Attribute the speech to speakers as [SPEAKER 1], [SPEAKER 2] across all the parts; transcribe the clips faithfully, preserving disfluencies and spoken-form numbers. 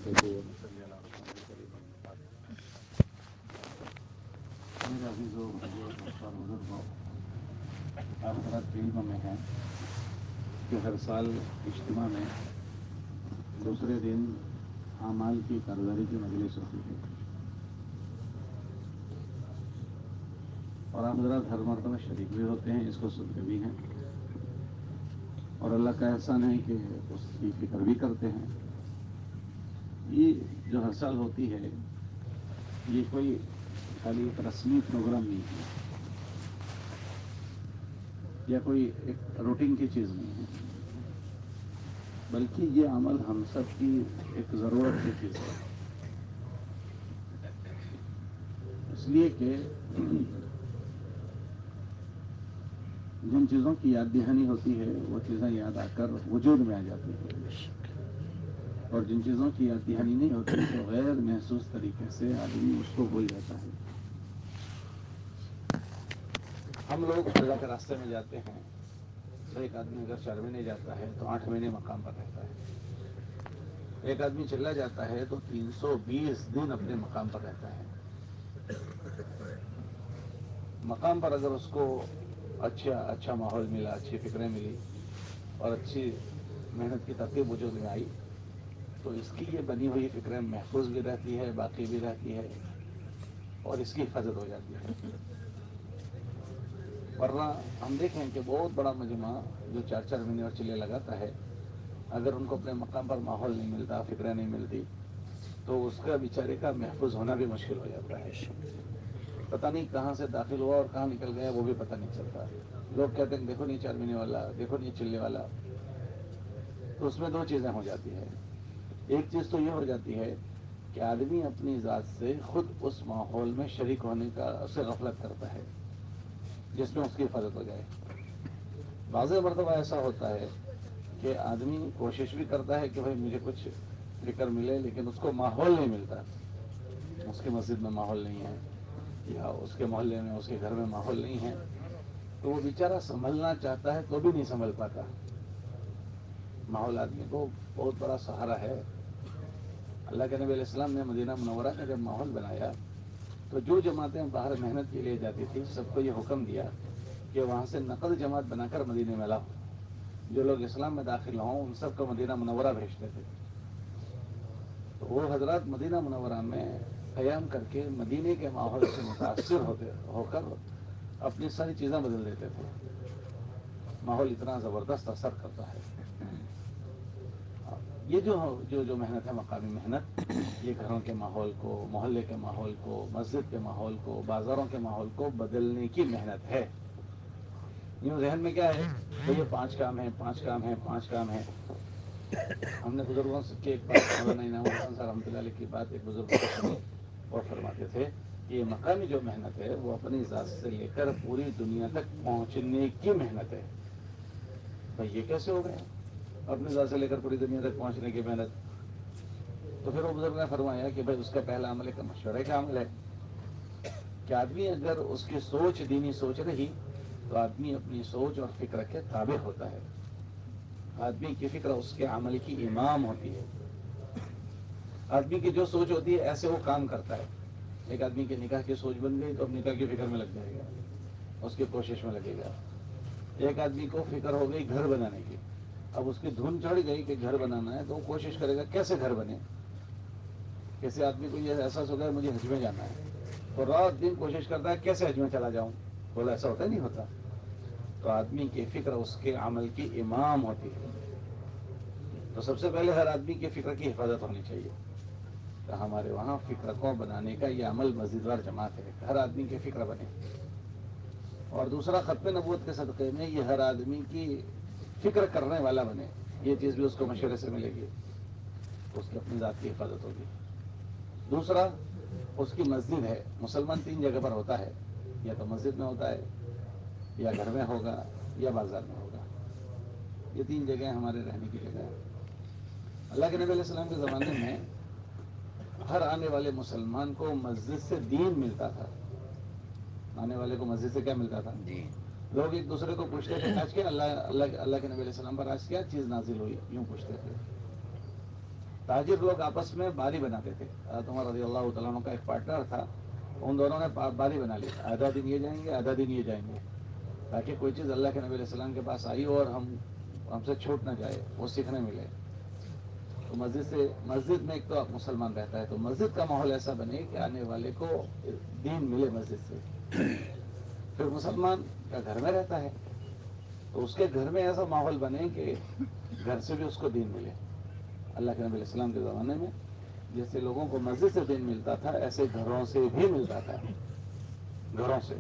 [SPEAKER 1] میرے عزیزوں اور بزرگوں، آپ حضرات علم میں ہیں کہ ہر سال اجتماع میں دوسرے دن اعمال کی کارگزاری کی مجلس ہوتی ہے، اور آپ حضرات ہر مرتبہ شریک بھی ہوتے ہیں، اس کو سنتے بھی ہیں، اور اللہ کا احسان ہے کہ اس کی فکر بھی کرتے ہیں۔ یہ جو ہر سال ہوتی ہے، یہ کوئی خالی ایک رسمی پروگرام نہیں ہے یا کوئی ایک روٹین کی چیز نہیں ہے، بلکہ یہ عمل ہم سب کی ایک ضرورت کی چیز ہے، اس لیے کہ جن چیزوں کی یاد دہانی ہوتی ہے وہ چیزیں یاد آ کر وجود میں آ جاتی ہیں، اور جن چیزوں کی یاد دہانی نہیں ہوتی تو غیر محسوس طریقے سے آدمی اس کو بھول جاتا ہے۔ ہم لوگ اللہ کے راستے میں جاتے ہیں تو ایک آدمی اگر چار مہینے جاتا ہے تو آٹھ مہینے مقام پر رہتا ہے، ایک آدمی چلا جاتا ہے تو تین سو بیس دن اپنے مقام پر رہتا ہے۔ مقام پر اگر اس کو اچھا اچھا ماحول ملا، اچھی فکریں ملی اور اچھی محنت کی ترتیب وجود میں آئی تو اس کی یہ بنی ہوئی فکریں محفوظ بھی رہتی ہے، باقی بھی رہتی ہے، اور اس کی حفاظت ہو جاتی ہے۔ ورنہ ہم دیکھیں کہ بہت بڑا مجمع جو چار چار مہینے اور چلے لگاتا ہے، اگر ان کو اپنے مقام پر ماحول نہیں ملتا، فکریں نہیں ملتی تو اس کا بیچارے کا محفوظ ہونا بھی مشکل ہو جاتا ہے۔ پتہ نہیں کہاں سے داخل ہوا اور کہاں نکل گیا وہ بھی پتہ نہیں چلتا۔ لوگ کہتے ہیں دیکھو نہیں چار مہینے والا، دیکھو نہیں چلنے والا۔ تو اس میں دو چیزیں ہو جاتی ہے۔ ایک چیز تو یہ ہو جاتی ہے کہ آدمی اپنی ذات سے خود اس ماحول میں شریک ہونے کا سے غفلت کرتا ہے جس میں اس کی حفاظت ہو جائے۔ بعض مرتبہ ایسا ہوتا ہے کہ آدمی کوشش بھی کرتا ہے کہ بھائی مجھے کچھ فکر ملے، لیکن اس کو ماحول نہیں ملتا، اس کے مسجد میں ماحول نہیں ہے یا اس کے محلے میں، اس کے گھر میں ماحول نہیں ہے، تو وہ بیچارہ سنبھلنا چاہتا ہے تو بھی نہیں سنبھل پاتا۔ ماحول آدمی کو بہت بڑا سہارا ہے۔ اللہ کے نبی علیہ السلام نے مدینہ منورہ میں جب ماحول بنایا تو جو جماعتیں باہر محنت کے لیے جاتی تھی سب کو یہ حکم دیا کہ وہاں سے نقد جماعت بنا کر مدینے میں لاؤ، جو لوگ اسلام میں داخل ہوں ان سب کو مدینہ منورہ بھیجتے تھے۔ تو وہ حضرات مدینہ منورہ میں قیام کر کے مدینے کے ماحول سے متاثر ہوتے ہو کر اپنی ساری چیزیں بدل دیتے تھے۔ ماحول اتنا زبردست اثر کرتا ہے۔ یہ جو جو جو محنت ہے، مقامی محنت، یہ گھروں کے ماحول کو، محلے کے ماحول کو، مسجد کے ماحول کو، بازاروں کے ماحول کو بدلنے کی محنت ہے۔ یوں ذہن میں کیا ہے کہ یہ پانچ کام ہیں، پانچ کام ہیں، پانچ کام ہیں۔ ہم نے بزرگوں سے کی ایک بات، مولانا انعام الحسن صاحب رحمۃ اللہ علیہ کی بات ایک بزرگ سے سنی، اور فرماتے تھے کہ یہ مقامی جو محنت ہے وہ اپنی ذات سے لے کر پوری دنیا تک پہنچنے کی محنت ہے۔ بھائی یہ کیسے ہو گیا اپنی ذات سے لے کر پوری دنیا تک پہنچنے کی محنت؟ تو پھر وہ بزرگ نے فرمایا کہ بھائی اس کا پہلا عمل ایک مشورے کا عمل ہے کہ آدمی اگر اس کی سوچ دینی سوچ رہی تو آدمی اپنی سوچ اور فکر کے تابع ہوتا ہے۔ آدمی کی فکر اس کے عمل کی امام ہوتی ہے۔ آدمی کی جو سوچ ہوتی ہے ایسے وہ کام کرتا ہے۔ ایک آدمی کے نکاح کی سوچ بن گئی تو اب نکاح کی فکر میں لگ جائے گا، اس کی کوشش میں لگے گا۔ ایک آدمی کو فکر ہو گئی گھر بنانے کی، اب اس کی دھن چڑھ گئی کہ گھر بنانا ہے تو وہ کوشش کرے گا کیسے گھر بنے۔ کسی آدمی کو یہ احساس ہوگا مجھے حج میں جانا ہے تو رات دن کوشش کرتا ہے کیسے حج میں چلا جاؤں۔ بولا ایسا ہوتا نہیں ہوتا۔ تو آدمی کی فکر اس کے عمل کی امام ہوتی ہے۔ تو سب سے پہلے ہر آدمی کی فکر کی حفاظت ہونی چاہیے۔ تو ہمارے وہاں فکر کو بنانے کا یہ عمل مزیدار جماعت ہے، ہر آدمی کی فکر بنے۔ اور دوسرا ختم نبوت کے صدقے میں یہ ہر آدمی کی فکر کرنے والا بنے، یہ چیز بھی اس کو مشورے سے ملے گی، اس کی اپنی ذات کی حفاظت ہوگی۔ دوسرا اس کی مسجد ہے، مسلمان تین جگہ پر ہوتا ہے، یا تو مسجد میں ہوتا ہے، یا گھر میں ہوگا، یا بازار میں ہوگا۔ یہ تین جگہیں ہمارے رہنے کی جگہ ہے۔ اللہ کے نبی علیہ السلام کے زمانے میں ہر آنے والے مسلمان کو مسجد سے دین ملتا تھا۔ آنے والے کو مسجد سے کیا ملتا تھا؟
[SPEAKER 2] جی
[SPEAKER 1] لوگ ایک دوسرے کو پوچھتے تھے آج کیا اللہ اللہ اللہ کے نبی علیہ السلام پر آج کیا چیز نازل ہوئی، یوں پوچھتے تھے۔ تاجر لوگ آپس میں باری بناتے تھے. حضرت عمر رضی اللہ تعالیٰ عنہ کا ایک پارٹنر تھا, ان دونوں نے باری بنا لی, آدھا دن یہ جائیں گے آدھا دن یہ جائیں گے, تاکہ کوئی چیز اللہ کے نبی علیہ السلام کے پاس آئی ہو اور ہم ہم سے چھوٹ نہ جائے, وہ سیکھنے ملے. تو مسجد سے مسجد میں ایک تو مسلمان رہتا ہے, تو مسجد کا ماحول ایسا بنے کہ آنے والے کو دین ملے مسجد سے. پھر مسلمان کا گھر میں رہتا ہے, تو اس کے گھر میں ایسا ماحول بنے کہ گھر سے بھی اس کو دین ملے. اللہ کے نبی علیہ السلام کے زمانے میں جیسے لوگوں کو مسجد سے دین ملتا تھا, ایسے گھروں سے بھی ملتا تھا. گھروں سے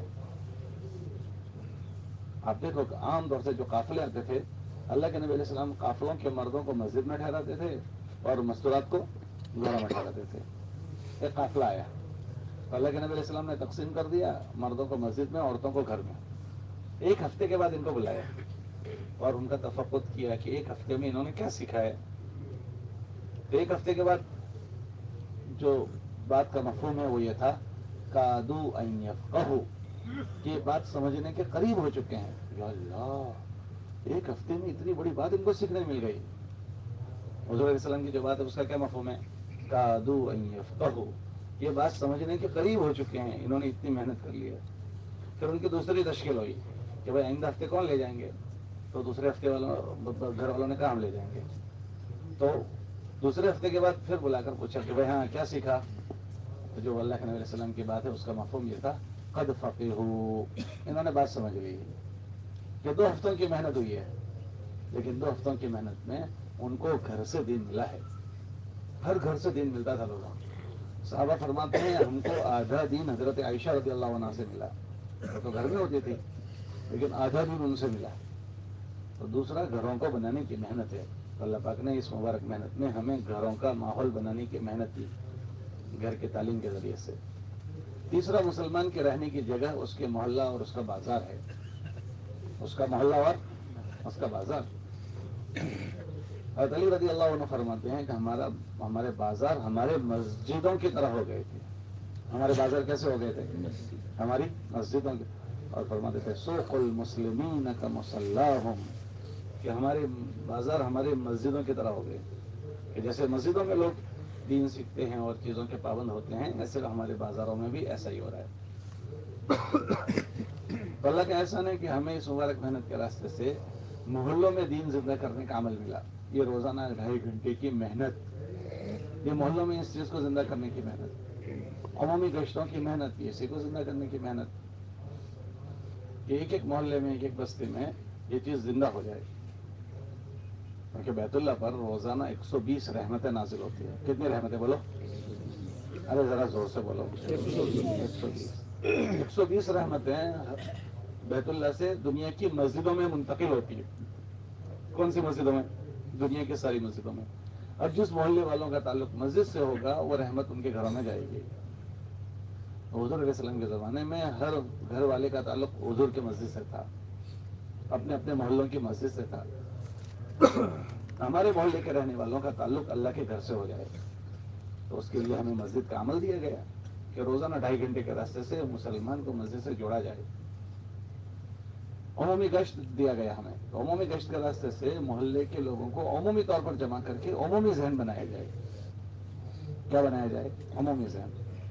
[SPEAKER 1] آپ دیکھو کہ عام طور سے جو قافلے آتے تھے, اللہ کے نبی علیہ السلام قافلوں کے مردوں کو مسجد میں ٹھہراتے تھے اور مستورات کو گھروں میں ٹھہراتے تھے. ایک قافلہ آیا تو اللہ کے نبی علیہ السلام نے تقسیم کر دیا, مردوں کو مسجد میں, عورتوں کو گھر میں. ایک ہفتے کے بعد ان کو بلایا اور ان کا تفقد کیا کہ ایک ہفتے میں انہوں نے کیا سیکھا ہے. تو ایک ہفتے کے بعد جو بات کا مفہوم ہے وہ یہ تھا, کادو ان یفقہوا, یہ بات سمجھنے کے قریب ہو چکے ہیں. یا اللہ, ایک ہفتے میں اتنی بڑی بات ان کو سیکھنے مل گئی. حضور علیہ السلام کی جو بات ہے اس کا کیا مفہوم ہے, کادو ان یفقہوا, یہ بات سمجھنے کے قریب ہو چکے ہیں, انہوں نے اتنی محنت کر لی ہے. پھر ان کی دوسری تشکیل ہوئی کہ بھائی آئندہ ہفتے کون لے جائیں گے, تو دوسرے ہفتے والوں گھر والوں نے کہا ہم لے جائیں گے. تو دوسرے ہفتے کے بعد پھر بلا کر پوچھا کہ بھائی ہاں کیا سیکھا, تو جو اللہ کے نبی علیہ السلام کی بات ہے اس کا مفہوم یہ تھا, قد فقہوا, انہوں نے بات سمجھ لی کہ دو ہفتوں کی محنت ہوئی ہے, لیکن دو ہفتوں کی محنت میں ان کو گھر سے دین ملا ہے. ہر گھر سے دین ملتا تھا لوگوں. صحابہ فرماتے ہیں ہم کو آدھا دین حضرت عائشہ رضی اللہ عنہا سے ملا, وہ تو گھر میں ہوتی تھی, لیکن آدھا دین ان سے ملا. تو دوسرا گھروں کو بنانے کی محنت ہے. تو اللہ پاک نے اس مبارک محنت میں ہمیں گھروں کا ماحول بنانے کی محنت دی, گھر کے تعلیم کے ذریعے سے. تیسرا, مسلمان کے رہنے کی جگہ اس کے محلہ اور اس کا بازار ہے. اس کا محلہ اور اس کا بازار. حضرت علی رضی اللہ عنہ فرماتے ہیں کہ ہمارا ہمارے بازار ہمارے مسجدوں کی طرح ہو گئے تھے. ہمارے بازار کیسے ہو گئے تھے, ہماری مسجدوں کی. اور فرماتے تھے سوق المسلمین کمصلاھم, کہ ہمارے بازار ہمارے مسجدوں کی طرح ہو گئے. کہ جیسے مسجدوں میں لوگ دین سیکھتے ہیں اور چیزوں کے پابند ہوتے ہیں, ایسے ہمارے بازاروں میں بھی ایسا ہی ہو رہا ہے. تو اللہ کا احسان ہے کہ ہمیں اس مبارک محنت کے راستے سے محلوں میں دین زندہ کرنے کا عمل ملا. یہ روزانہ ڈھائی گھنٹے کی محنت, یہ محلوں میں اس چیز کو زندہ کرنے کی محنت, عمومی گشتوں کی محنت, یہ اسی کو زندہ کرنے کی محنت, کہ ایک ایک محلے میں ایک ایک بستی میں یہ چیز زندہ ہو جائے. کیونکہ بیت اللہ پر روزانہ ایک سو بیس رحمتیں نازل ہوتی ہیں. کتنی رحمتیں بولو, ارے ذرا زور سے بولو, ایک سو بیس. ایک سو بیس رحمتیں بیت اللہ سے دنیا کی مسجدوں میں منتقل ہوتی ہے. کون سی مسجدوں میں, دنیا کی ساری مسجدوں میں. اب جس محلے والوں کا تعلق مسجد سے ہوگا وہ رحمت ان کے گھروں میں جائے گی. حضور علیہ السلام کے زمانے میں ہر گھر والے کا تعلق حضور کے مسجد سے تھا, اپنے اپنے محلوں کی مسجد سے تھا. ہمارے محلے کے رہنے والوں کا تعلق اللہ کے گھر سے ہو جائے, تو اس کے لیے ہمیں مسجد کا عمل دیا گیا کہ روزانہ ڈھائی گھنٹے کے راستے سے مسلمان کو مسجد سے جوڑا جائے. عمومی گشت دیا گیا ہمیں, تو عمومی گشت کے راستے سے محلے کے لوگوں کو عمومی طور پر جمع کر کے عمومی ذہن بنایا جائے. کیا بنایا جائے, عمومی ذہن.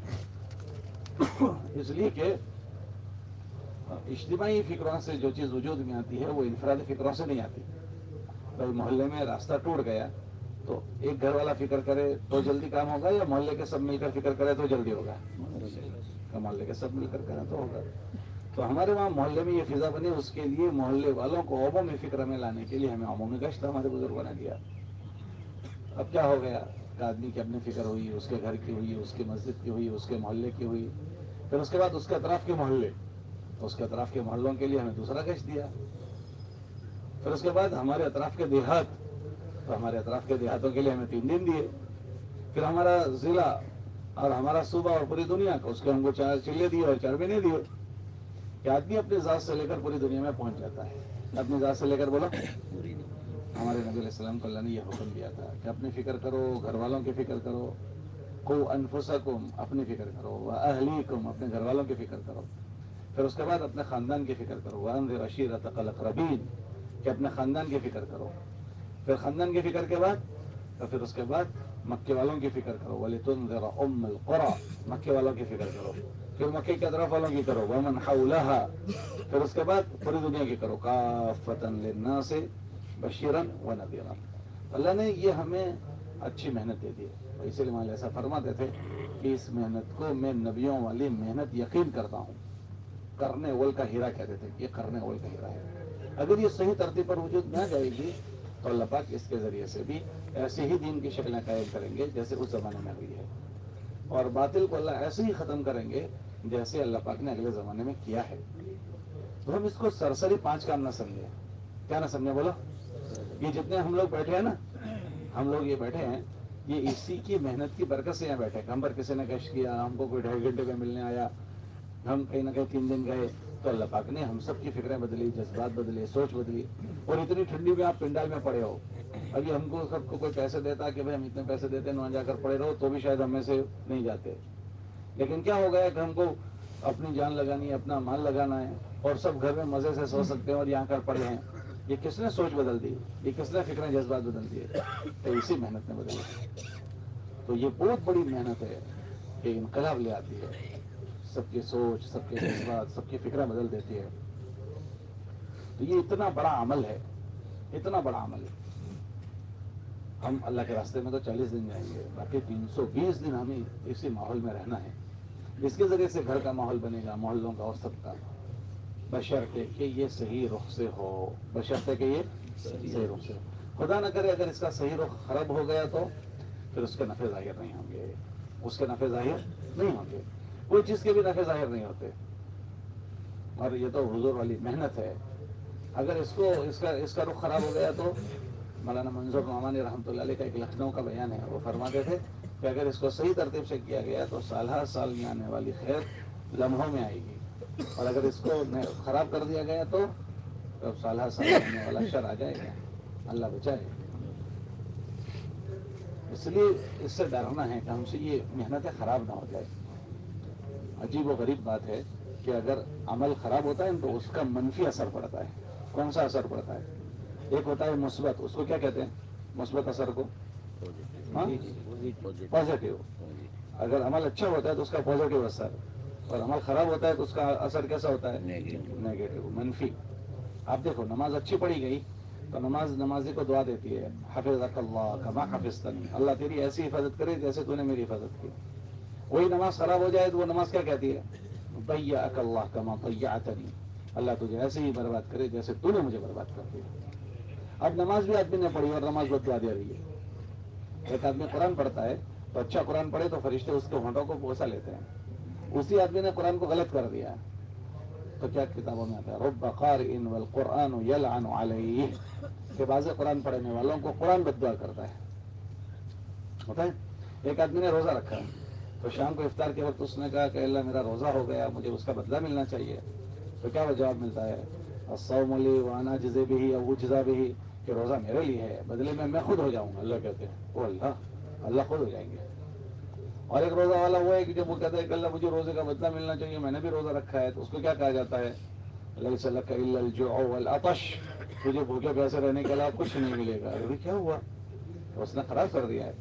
[SPEAKER 1] اس لیے کہ اجتماعی فکروں سے جو چیز وجود میں آتی ہے وہ انفرادی فکروں سے نہیں آتی. بھائی محلے میں راستہ ٹوٹ گیا تو ایک گھر والا فکر کرے تو جلدی کام ہوگا, یا محلے کے سب مل کر فکر کرے تو جلدی ہوگا, محلے کے سب مل کر کریں تو ہوگا. تو ہمارے وہاں محلے میں یہ فضا بنی, اس کے لیے محلے والوں کو عمومی فکر میں لانے کے لیے ہمیں عمومی گشت ہمارے بزرگوں نے دیا. اب کیا ہو گیا کہ آدمی کی اپنی فکر ہوئی, اس کے گھر کی ہوئی, اس کی مسجد کی ہوئی, اس کے محلے کی ہوئی, پھر اس کے بعد اس کے اطراف کے محلے, اس کے اطراف کے محلوں کے لیے ہمیں دوسرا گشت دیا. پھر اس کے بعد ہمارے اطراف کے دیہات, تو ہمارے اطراف کے دیہاتوں کے لیے ہمیں تین دن دیے. پھر ہمارا ضلع اور ہمارا صوبہ اور پوری دنیا کو, اس کے ہم کو چار چلے دیے اور چار مہینے دیے, کہ آدمی اپنی ذات سے لے کر پوری دنیا میں پہنچ جاتا ہے. اپنی ذات سے لے کر بولو, ہمارے نبی علیہ السلام کو اللہ نے یہ حکم دیا تھا کہ اپنی فکر کرو, گھر والوں کی فکر کرو. قوا انفسکم, اپنی فکر کرو, واہلیکم, اپنے گھر والوں کی فکر کرو. پھر اس کے بعد اپنے خاندان کی فکر کرو, وانذر عشیرتک الاقربین, کہ اپنے خاندان کی فکر کرو. پھر خاندان کی فکر کے بعد, تو پھر اس کے بعد مکے والوں کی فکر کرو، وَلِتُنذِرَ أُمَّ الْقُرَى، مکے والوں کی فکر کرو، پھر مکے کے اطراف والوں کی کرو، وَمَنْ حَوْلَهَا، پھر اس کے بعد پوری دنیا کی کرو، کافۃ للناس بشیرا ونذیرا۔ اللہ نے یہ ہمیں اچھی محنت دے دی ہے، اسی لیے ایسا فرماتے تھے کہ اس محنت کو میں نبیوں والی محنت یقین کرتا ہوں، کرنے اول کا ہیرا کہتے تھے، یہ کرنے اول کا ہیرا ہے۔ اگر یہ صحیح ترتیب پر وجود میں آ جائے گی تو اللہ پاک اس کے ذریعے سے بھی ایسے ہی دین کی شکلیں قائم کریں گے جیسے اس زمانے میں ہوئی ہے، اور باطل کو اللہ ایسے ہی ختم کریں گے جیسے اللہ پاک نے اگلے زمانے میں کیا ہے۔ تو ہم اس کو سرسری پانچ کام نہ سمجھیں، کیا نہ سمجھیں بولو؟ یہ جتنے ہم لوگ بیٹھے ہیں نا، ہم لوگ یہ بیٹھے ہیں، یہ اسی کی محنت کی برکت سے یہاں بیٹھے، ہم پر کسی نے کشٹ کیا، ہم کو کوئی ڈھائی گھنٹے میں ملنے آیا، ہم کہیں نہ کہیں تین دن گئے، تو اللہ پاک نے ہم سب کی فکریں بدلی، جذبات بدلے، سوچ بدلی، اور اتنی ٹھنڈی میں آپ پنڈال میں پڑے ہو۔ ابھی ہم کو سب کو کوئی پیسے دیتا کہ بھائی ہم اتنے پیسے دیتے ہیں وہاں جا کر پڑے رہو، تو بھی شاید ہم میں سے نہیں جاتے، لیکن کیا ہو گیا کہ ہم کو اپنی جان لگانی ہے، اپنا مال لگانا ہے، اور سب گھر میں مزے سے سو سکتے ہیں اور یہاں کر پڑے ہیں۔ یہ کس نے سوچ بدل دی؟ یہ کس نے فکریں جذبات بدل دیے؟ تو اسی محنت نے بدل دی۔ تو یہ بہت بڑی محنت ہے کہ انقلاب لے آتی ہے، سب کی سوچ، سب کے جذبات، سب کی فکریں بدل دیتی ہے۔ تو یہ اتنا بڑا عمل ہے، اتنا بڑا عمل ہے۔ ہم اللہ کے راستے میں تو چالیس دن جائیں گے، باقی تین سو بیس دن ہمیں اسی ماحول میں رہنا ہے۔ اس کے ذریعے سے گھر کا ماحول بنے گا، محلوں کا اور سب کا، بشرطے کہ یہ صحیح رخ سے ہو، بشرطے کہ یہ صحیح رخ سے ہو۔ خدا نہ کرے اگر اس کا صحیح رخ خراب ہو گیا تو پھر اس کے نفع ظاہر نہیں ہوں گے، اس کے نفع ظاہر نہیں ہوں گے، کوئی چیز کے بھی نفع ظاہر نہیں ہوتے۔ اور یہ تو حضور والی محنت ہے، اگر اس کو اس کا اس کا رخ خراب ہو گیا تو مولانا منظور نعمانی رحمۃ اللہ علیہ کا ایک لکھنؤ کا بیان ہے، وہ فرماتے تھے کہ اگر اس کو صحیح ترتیب سے کیا گیا تو سال ہر سال میں آنے والی خیر لمحوں میں آئے گی، اور اگر اس کو خراب کر دیا گیا تو اب سال ہر سال میں آنے والا شر آ جائے گا، اللہ بچائے۔ اس لیے اس سے ڈرنا ہے کہ ہم سے یہ محنتیں خراب نہ ہو جائے۔ عجیب و غریب بات ہے کہ اگر عمل خراب ہوتا ہے تو اس کا منفی اثر پڑتا ہے۔ کون سا اثر پڑتا ہے؟ ایک ہوتا ہے مثبت، اس کو کیا کہتے ہیں؟ مثبت اثر کو پازیٹیو۔ اگر عمل اچھا ہوتا ہے تو اس کا پازیٹیو اثر، اور عمل خراب ہوتا ہے تو اس کا اثر کیسا ہوتا ہے؟ نیگیٹو، منفی۔ آپ دیکھو نماز اچھی پڑھی گئی تو نماز نمازی کو دعا دیتی ہے، حفظک اللہ کما حفظتنی، اللہ تیری ایسی حفاظت کرے جیسے تو نے میری حفاظت کی۔ وہی نماز خراب ہو جائے تو وہ نماز کیا کہتی ہے؟ ضیعک اللہ کما ضیعتنی، اللہ تجھے ایسے ہی برباد کرے جیسے تو نے مجھے برباد کر دیا۔ اب نماز بھی آدمی نے پڑھی اور نماز بد دعا دے رہی ہے۔ ایک آدمی قرآن پڑھتا ہے تو اچھا قرآن پڑھے تو فرشتے اس کے ہونٹوں کو بوسہ لیتے ہیں، اسی آدمی نے قرآن کو غلط کر دیا تو کیا کتابوں میں آتا ہے؟ رب قارئ والقرآن یلعن علیہ، کہ بعض قرآن پڑھنے والوں کو قرآن بد دعا کرتا ہے، ہوتا ہے۔ ایک آدمی نے روزہ رکھا تو شام کو افطار کے وقت اس نے کہا کہ اللہ میرا روزہ ہو گیا، مجھے اس کا بدلہ ملنا چاہیے، تو کیا وہ جواب ملتا ہے؟ الصوم لی وانا اجزی بہ او اجزا بہ، کہ روزہ میرے لیے ہے، بدلے میں میں خود ہو جاؤں گا۔ اللہ کہتے ہیں وہ اللہ اللہ خود ہو جائیں گے۔ اور ایک روزہ والا وہ ہے کہ جب وہ کہتا ہے کہ اللہ مجھے روزے کا بدلہ ملنا چاہیے، میں نے بھی روزہ رکھا ہے، تو اس کو کیا کہا جاتا ہے؟ لیس لک الا الجوع والعطش، تجھے بھوکے پیسے رہنے کے علاوہ کچھ نہیں ملے گا۔ ابھی کیا ہوا؟ اس نے خراب کر دیا ہے۔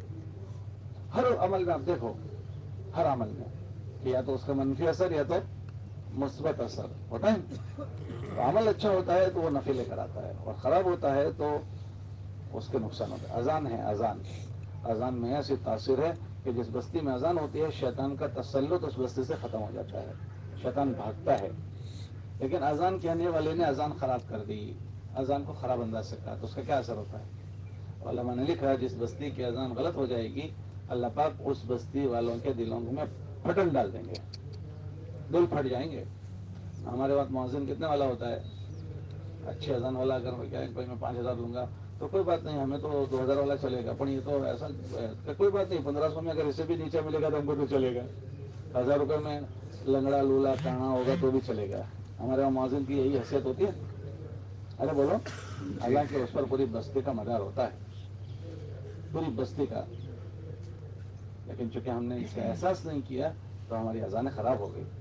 [SPEAKER 1] ہر عمل میں آپ دیکھو، ہر عمل میں کہ یا تو اس کا منفی اثر یا تو مثبت اثر ہوتا ہے۔ تو عمل اچھا ہوتا ہے تو وہ نفع لے کر آتا ہے، اور خراب ہوتا ہے تو اس کے نقصان ہوتا ہے۔ اذان ہے، اذان اذان میں ایسی تاثیر ہے کہ جس بستی میں اذان ہوتی ہے شیطان کا تسلط اس بستی سے ختم ہو جاتا ہے، شیطان بھاگتا ہے۔ لیکن اذان کہنے والے نے اذان خراب کر دی، اذان کو خراب انداز سے کہا تو اس کا کیا اثر ہوتا ہے؟ علماء نے لکھا ہے جس بستی کی اذان غلط ہو جائے گی اللہ پاک اس بستی والوں کے دلوں میں پھٹن ڈال دیں گے، دل پھٹ جائیں گے۔ ہمارے وقت مؤذن کتنے والا ہوتا ہے؟ اچھے اذان والا اگر کوئی میں پانچ ہزار لوں گا تو کوئی بات نہیں، ہمیں تو دو ہزار والا چلے گا، پر یہ تو ایسا کوئی بات نہیں، پندرہ سو میں اگر اسے بھی نیچے ملے گا تو ہم کو تو چلے گا، ہزار روپے میں لنگڑا لولا کانا ہوگا تو بھی چلے گا۔ ہمارے وہاں مؤذن کی یہی حیثیت ہوتی ہے۔ ارے بولو، اللہ کے اس پر پوری بستی کا مدار ہوتا ہے، پوری بستی کا، لیکن چونکہ ہم نے اس کا احساس نہیں کیا تو ہماری اذانیں خراب ہو گئی۔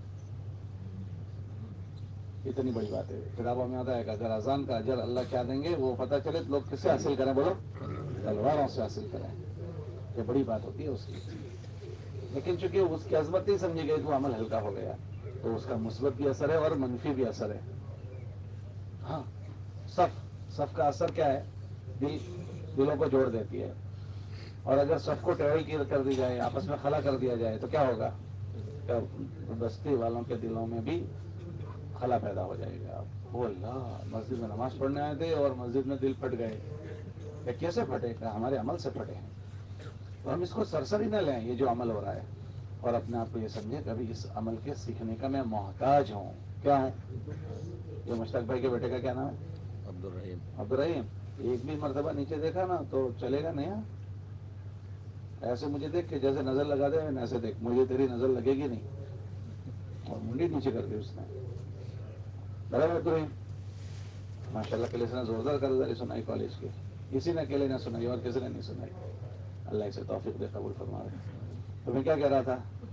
[SPEAKER 1] اتنی بڑی بات ہے، کتابوں میں آتا ہے کہ اگر اذان کا اجر اللہ کیا دیں گے وہ پتہ چلے تو لوگ کس سے حاصل کریں؟ بولو، تلواروں سے حاصل کریں۔ یہ بڑی بات ہوتی ہے اس کی. لیکن چونکہ اس کی عظمت نہیں سمجھی گئی تو عمل ہلکا ہو گیا, تو اس کا مثبت بھی اثر ہے اور منفی بھی اثر ہے. ہاں, صف صف کا اثر کیا ہے؟ دل دلوں کو جوڑ دیتی ہے. اور اگر صف کو ٹیڑھی کر دی جائے, آپس میں خلا کر دیا جائے, تو کیا ہوگا؟ بستی والوں کے دلوں میں بھی خلا پیدا ہو جائے گا. وہ اللہ, مسجد میں نماز پڑھنے آئے تھے اور مسجد میں دل پھٹ گئے. کہ کیسے پھٹے؟ کہ ہمارے عمل سے پھٹے ہیں. تو ہم اس کو سرسری نہ لیں, یہ جو عمل ہو رہا ہے, اور اپنے آپ کو یہ سمجھیں کہ ابھی اس عمل کے سیکھنے کا میں محتاج ہوں. کیا ہوں؟ یہ مشتاق بھائی کے بیٹے کا کیا نام ہے؟
[SPEAKER 2] عبد الرحیم.
[SPEAKER 1] عبد الرحیم. ایک بھی مرتبہ نیچے دیکھا نا تو چلے گا نہیں. ایسے مجھے دیکھ کے جیسے نظر لگا دے, ایسے دیکھ, مجھے تیری نظر لگے گی نہیں. اور منڈی نیچے کر دی اس نے. برابر عبد الرحیم ماشاء اللہ کے لیے زوردار کر سنائی کالج کے, کسی نے اکیلے نہ سنائی اور کسی نے نہیں سنائی. اللہ اسے توفیق دے, قبول فرمائے. تو میں کیا کہہ رہا تھا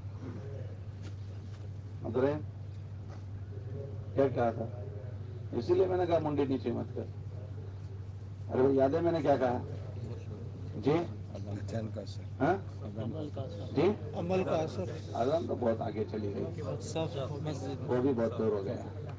[SPEAKER 1] عبد الرحیم, کیا کہا تھا؟ اسی لیے میں نے کہا منڈی نیچے مت کر. ارے وہ یاد ہے میں نے کیا کہا؟ جی
[SPEAKER 2] چین کا اثر.
[SPEAKER 1] ہاں
[SPEAKER 3] عمل کا اثر.
[SPEAKER 1] جی,
[SPEAKER 3] عمل کا اثر.
[SPEAKER 1] اذان تو بہت آگے چلی گئی,
[SPEAKER 3] صف مسجد
[SPEAKER 1] وہ بھی بہت دور ہو گیا.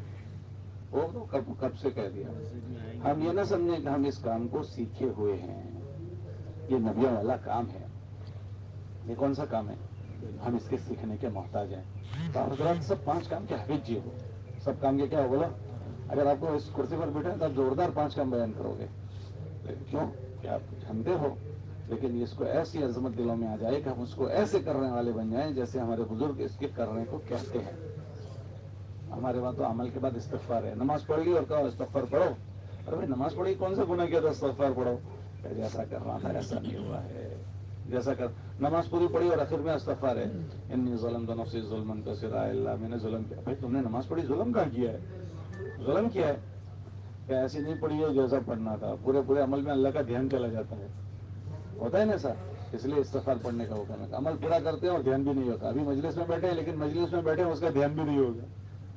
[SPEAKER 1] وہ تو کب کب سے کہہ دیا. ہم یہ نہ سمجھیں کہ ہم اس کام کو سیکھے ہوئے ہیں. یہ نبیوں والا کام ہے. یہ کون سا کام ہے؟ ہم اس کے سیکھنے کے محتاج ہیں. تو حضرات سب پانچ کام کے حفیظ جی ہو. سب کام کے کیا ہو بولو؟ اگر آپ کو اس کرسی پر بیٹھے تو آپ زوردار پانچ کام بیان کرو گے. کیوں کہ آپ جانتے ہو, لیکن اس کو ایسی عظمت دلوں میں آ جائے کہ ہم اس کو ایسے کرنے والے بن جائیں جیسے ہمارے بزرگ اس کے کرنے کو کہتے ہیں. ہمارے وہاں تو عمل کے بعد استغفار ہے. نماز پڑھ لی اور کہا استغفار پڑھو. ارے بھائی نماز پڑھی, کون سا گناہ کیا تھا استغفار پڑھو؟ کہ جیسا کرنا تھا ایسا نہیں ہوا ہے. جیسا کر نماز پوری پڑھی اور آخر میں استغفار ہے, انی ظلمت نفسی ظلما کثیرا, اللہ میں نے ظلم کیا. بھائی تم نے نماز پڑھی, ظلم کہاں کیا ہے؟ ظلم کیا ہے؟ کہ ایسی نہیں پڑھی ہے جیسا پڑھنا تھا. پورے پورے عمل میں اللہ کا دھیان چلا جاتا ہے. ہوتا ہے نا ایسا؟ اس لیے استغفار پڑھنے کا حکم ہے. عمل پورا کرتے ہیں اور دھیان بھی نہیں ہوتا. ابھی مجلس میں بیٹھے ہیں لیکن مجلس میں بیٹھے ہیں اس کا دھیان بھی نہیں ہوگا.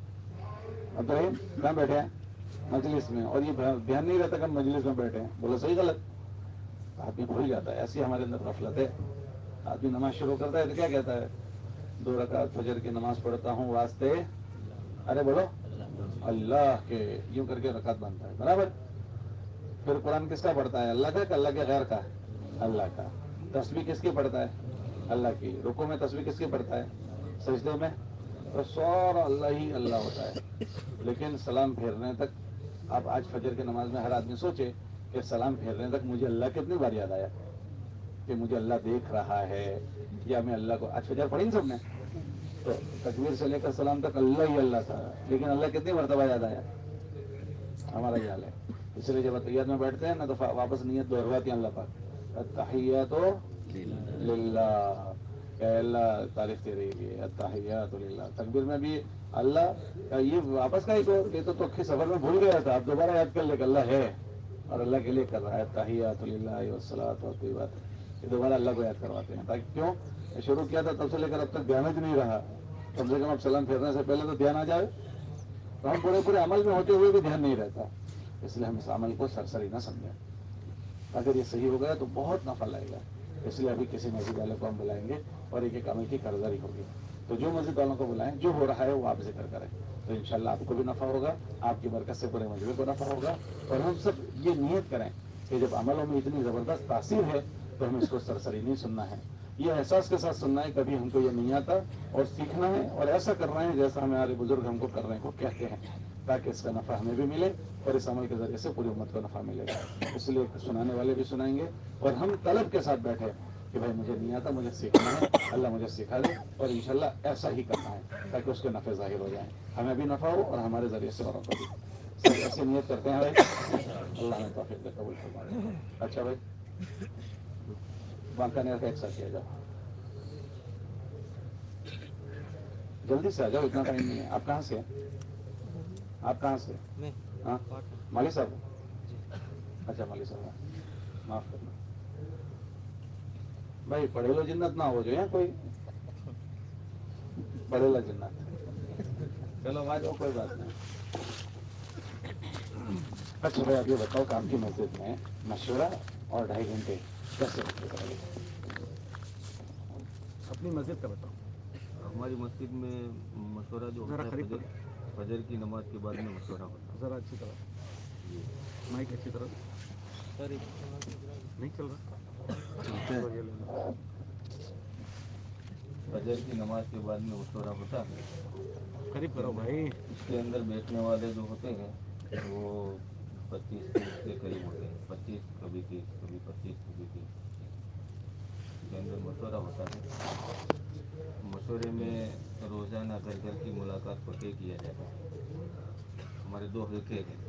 [SPEAKER 1] اب رحیم کہاں بیٹھے ہیں؟ مجلس میں, اور یہ دھیان نہیں رہتا کہ ہم مجلس میں بیٹھے ہیں. بولو صحیح غلط؟ آدمی بھول جاتا ہے. ایسی ہمارے اندر غفلت ہے. آدمی نماز شروع کرتا ہے تو کیا کہتا ہے؟ دو رکعت فجر کی نماز پڑھتا ہوں واسطے, ارے بولو, اللہ کے. یوں کر کے رکعت بنتا ہے. برابر. پھر قرآن کس کا پڑھتا ہے؟ اللہ کا کہ اللہ کے غیر کا؟ اللہ کا. تسبیح کس کی پڑھتا ہے؟ اللہ کی. رکوع میں تسبیح کس کی پڑھتا ہے؟ سجدے میں تو سارا اللہ ہی اللہ ہوتا ہے. لیکن سلام پھیرنے تک, اب آج فجر کی نماز میں ہر آدمی سوچے کہ سلام پھیرنے تک مجھے اللہ کتنی بار یاد آیا کہ مجھے اللہ دیکھ رہا ہے, یا میں اللہ کو. آج فجر پڑھی سب نے, تو تکبیر سے لے کر سلام تک اللہ ہی اللہ تھا, لیکن اللہ کتنی مرتبہ یاد آیا؟ ہمارا یہ حال ہے. اس لیے جب اتحیات میں بیٹھتے ہیں نا تو واپس نیت دہرواتے ہیں اللہ پاک, التحیات للہ, کہ اللہ تعریف تیری ہے, التحیات للہ. تکبیر میں بھی اللہ, یہ واپس کا ہی تو, یہ تو توقی سفر میں بھول گیا تھا, اب دوبارہ یاد کر لے کہ اللہ ہے اور اللہ کے لیے کر رہا ہے. التحیات للہ والصلاۃ والطیبات, یہ دوبارہ اللہ کو یاد کرواتے ہیں. تاکہ کیوں شروع کیا تھا تب سے لے کر اب تک دھیان ہی نہیں رہا, کم سے کم اب سلام پھیرنے سے پہلے تو دھیان آ جائے. تو ہم پورے پورے عمل میں ہوتے ہوئے بھی دھیان نہیں رہتا. اس لیے ہم اس عمل کو سرسری نہ سمجھیں. اگر یہ صحیح ہو گیا تو بہت نفع لگے گا. اس لیے ابھی کسی مسجد والے کو ہم بلائیں گے اور ایک ایک عمل کی قرضداری ہوگی. تو جو مسجد والوں کو بلائیں, جو ہو رہا ہے وہ آپ ذکر کریں, تو انشاءاللہ آپ کو بھی نفع ہوگا, آپ کی برکت سے پورے مجمع کو نفع ہوگا. اور ہم سب یہ نیت کریں کہ جب عملوں میں اتنی زبردست تاثیر ہے تو ہمیں اس کو سرسری نہیں سننا ہے. یہ احساس کے ساتھ سننا ہے کبھی ہم کو یہ نہیں آتا, اور سیکھنا ہے اور ایسا کر رہے ہیں جیسا ہمارے بزرگ ہم کو کرنے کو کہتے ہیں, تاکہ اس کا نفع ہمیں بھی ملے اور اس عمل کے ذریعے سے پوری امت کو نفع ملے گا. اس لیے سنانے والے بھی سنائیں گے اور ہم طلب کے ساتھ بیٹھے کہ بھائی مجھے نہیں آتا, مجھے سیکھنا ہے, اللہ مجھے سکھا دے, اور انشاءاللہ ایسا ہی کرنا ہے تاکہ اس کے نفع ظاہر ہو جائیں, ہمیں بھی نفع ہو اور ہمارے ذریعے سے اوروں کو بھی. سب ایسے نیت کرتے ہیں بھائی؟ اللہ ہمیں توفیق دے, قبول فرمائے. اچھا بھائی, بانکانیر کا ایک ساتھ کیا جاؤ, جلدی سے آ جاؤ, اتنا ٹائم نہیں ہے. آپ کہاں سے ہیں؟ آپ کہاں سے؟
[SPEAKER 3] میں
[SPEAKER 1] ہاں
[SPEAKER 3] پاٹن.
[SPEAKER 1] مالی صاحب.
[SPEAKER 3] جی
[SPEAKER 1] اچھا مالی صاحب, معاف کرنا بھائی. پڑھے لو جنت نہ ہو جو ہے کوئی, پڑھے لا جنت. چلو آ جاؤ, کوئی بات نہیں. اچھا بھائی, آپ یہ بتاؤ کہ آپ کی مسجد میں مشورہ اور ڈھائی گھنٹے کیسے ہوتے ہیں؟
[SPEAKER 4] اپنی مسجد کا بتاؤ.
[SPEAKER 2] ہماری مسجد میں مشورہ جو ہوتا
[SPEAKER 4] ذرا
[SPEAKER 2] ہے
[SPEAKER 4] قریب
[SPEAKER 2] فجر فجر کی نماز کے بعد میں مشورہ ہوتا
[SPEAKER 4] ذرا اچھی طرح
[SPEAKER 2] ہے جی.
[SPEAKER 4] مائک اچھی طرح
[SPEAKER 3] قریب
[SPEAKER 4] نہیں چل رہا. چلو یہ لے لو.
[SPEAKER 2] فجر کی نماز کے بعد میں مشورہ ہوتا ہے.
[SPEAKER 4] قریب
[SPEAKER 2] اس کے
[SPEAKER 4] کرو
[SPEAKER 2] اندر
[SPEAKER 4] بھائی.
[SPEAKER 2] اس کے اندر بیٹھنے والے جو ہوتے ہیں وہ پچیس تیس کے قریب ہوتے ہیں. پچیس کبھی تیس کبھی پچیس کبھی تیس کے اندر مشورہ ہوتا ہے. مشورے میں روزانہ گھر گھر کی ملاقات کو طے کیا جاتا ہے. ہمارے دو حلقے ہیں.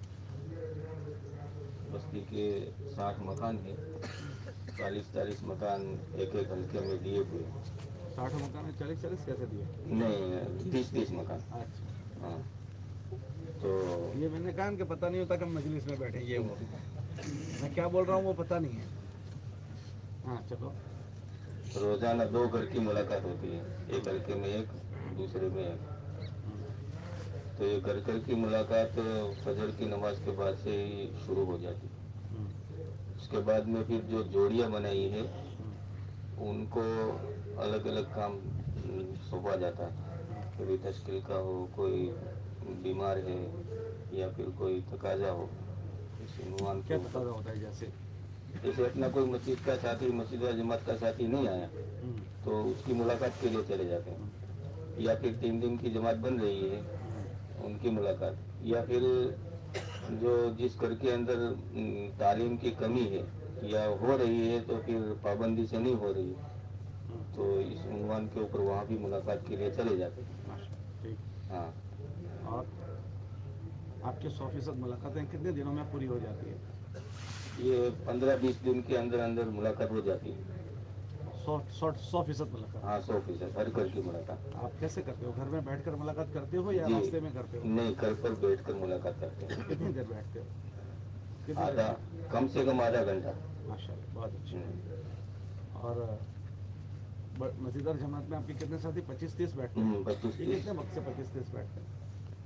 [SPEAKER 2] بستی کے ساٹھ مکان ہیں. چالیس چالیس مکان ایک ایک حلقے میں دیے ہوئے ہیں.
[SPEAKER 4] ساٹھ مکان ہے. چالیس چالیس کیسے دیے؟
[SPEAKER 2] نہیں تیس تیس مکان.
[SPEAKER 4] اچھا.
[SPEAKER 2] ہاں تو
[SPEAKER 4] یہ میں نے کہا کہ پتہ نہیں ہوتا کہ ہم مجلس میں بیٹھے. یہ وہ میں کیا بول رہا ہوں وہ پتہ نہیں ہے. ہاں چلو.
[SPEAKER 2] روزانہ دو گھر کی ملاقات ہوتی ہے. ایک حلقے میں ایک دوسرے میں ایک. تو یہ گھر گھر کی ملاقات فجر کی نماز کے بعد سے ہی شروع ہو جاتی. اس کے بعد میں پھر جو جوڑیاں بنائی ہیں ان کو الگ الگ کام سونپا جاتا ہے. کبھی تشکیل کا ہو, کوئی بیمار ہے یا پھر کوئی تقاضا ہو. اس عنوان کے
[SPEAKER 4] کیا
[SPEAKER 2] اوپر
[SPEAKER 4] تقاضا ہوتا ہے جیسے؟
[SPEAKER 2] جیسے اپنا کوئی مسجد کا ساتھی مسجد و جماعت کا ساتھی نہیں آیا تو اس کی ملاقات کے لیے چلے جاتے ہیں. یا پھر تین دن کی جماعت بن رہی ہے ان کی ملاقات. یا پھر جو جس گھر کے اندر تعلیم کی کمی ہے یا ہو رہی ہے تو پھر پابندی سے نہیں ہو رہی تو اس عنوان کے اوپر وہاں بھی ملاقات کے لیے چلے جاتے ہیں.
[SPEAKER 4] ماشاء اللہ. ٹھیک.
[SPEAKER 2] ہاں
[SPEAKER 4] اور آپ کے سو فیصد ملاقاتیں کتنے دنوں میں پوری ہو جاتی ہے؟
[SPEAKER 2] یہ پندرہ بیس دن کے اندر اندر ملاقات ہو جاتی ہے.
[SPEAKER 4] سو سو سو فیصد ملاقات.
[SPEAKER 2] ہاں سو فیصد ہر گھر کی ملاقات.
[SPEAKER 4] آپ کیسے کرتے ہو؟ گھر میں بیٹھ کر ملاقات کرتے ہو یا
[SPEAKER 2] جی
[SPEAKER 4] راستے میں کرتے ہو؟
[SPEAKER 2] نہیں, گھر پر بیٹھ کر ملاقات کرتے ہیں.
[SPEAKER 4] کتنی دیر بیٹھتے ہو؟ کتنی دیر
[SPEAKER 2] آدھا
[SPEAKER 4] بیٹھ
[SPEAKER 2] کم سے کم آدھا گھنٹہ.
[SPEAKER 4] ماشاء اللہ بہت اچھی
[SPEAKER 2] ہوں.
[SPEAKER 4] بات. اور مسجد اور جماعت میں آپ کے کتنے ساتھی؟ پچیس تیس بیٹھتے ہیں.
[SPEAKER 2] ہوں, پچیس
[SPEAKER 4] یہ
[SPEAKER 2] تیس
[SPEAKER 4] کتنے وقت سے پچیس تیس بیٹھتے ہیں؟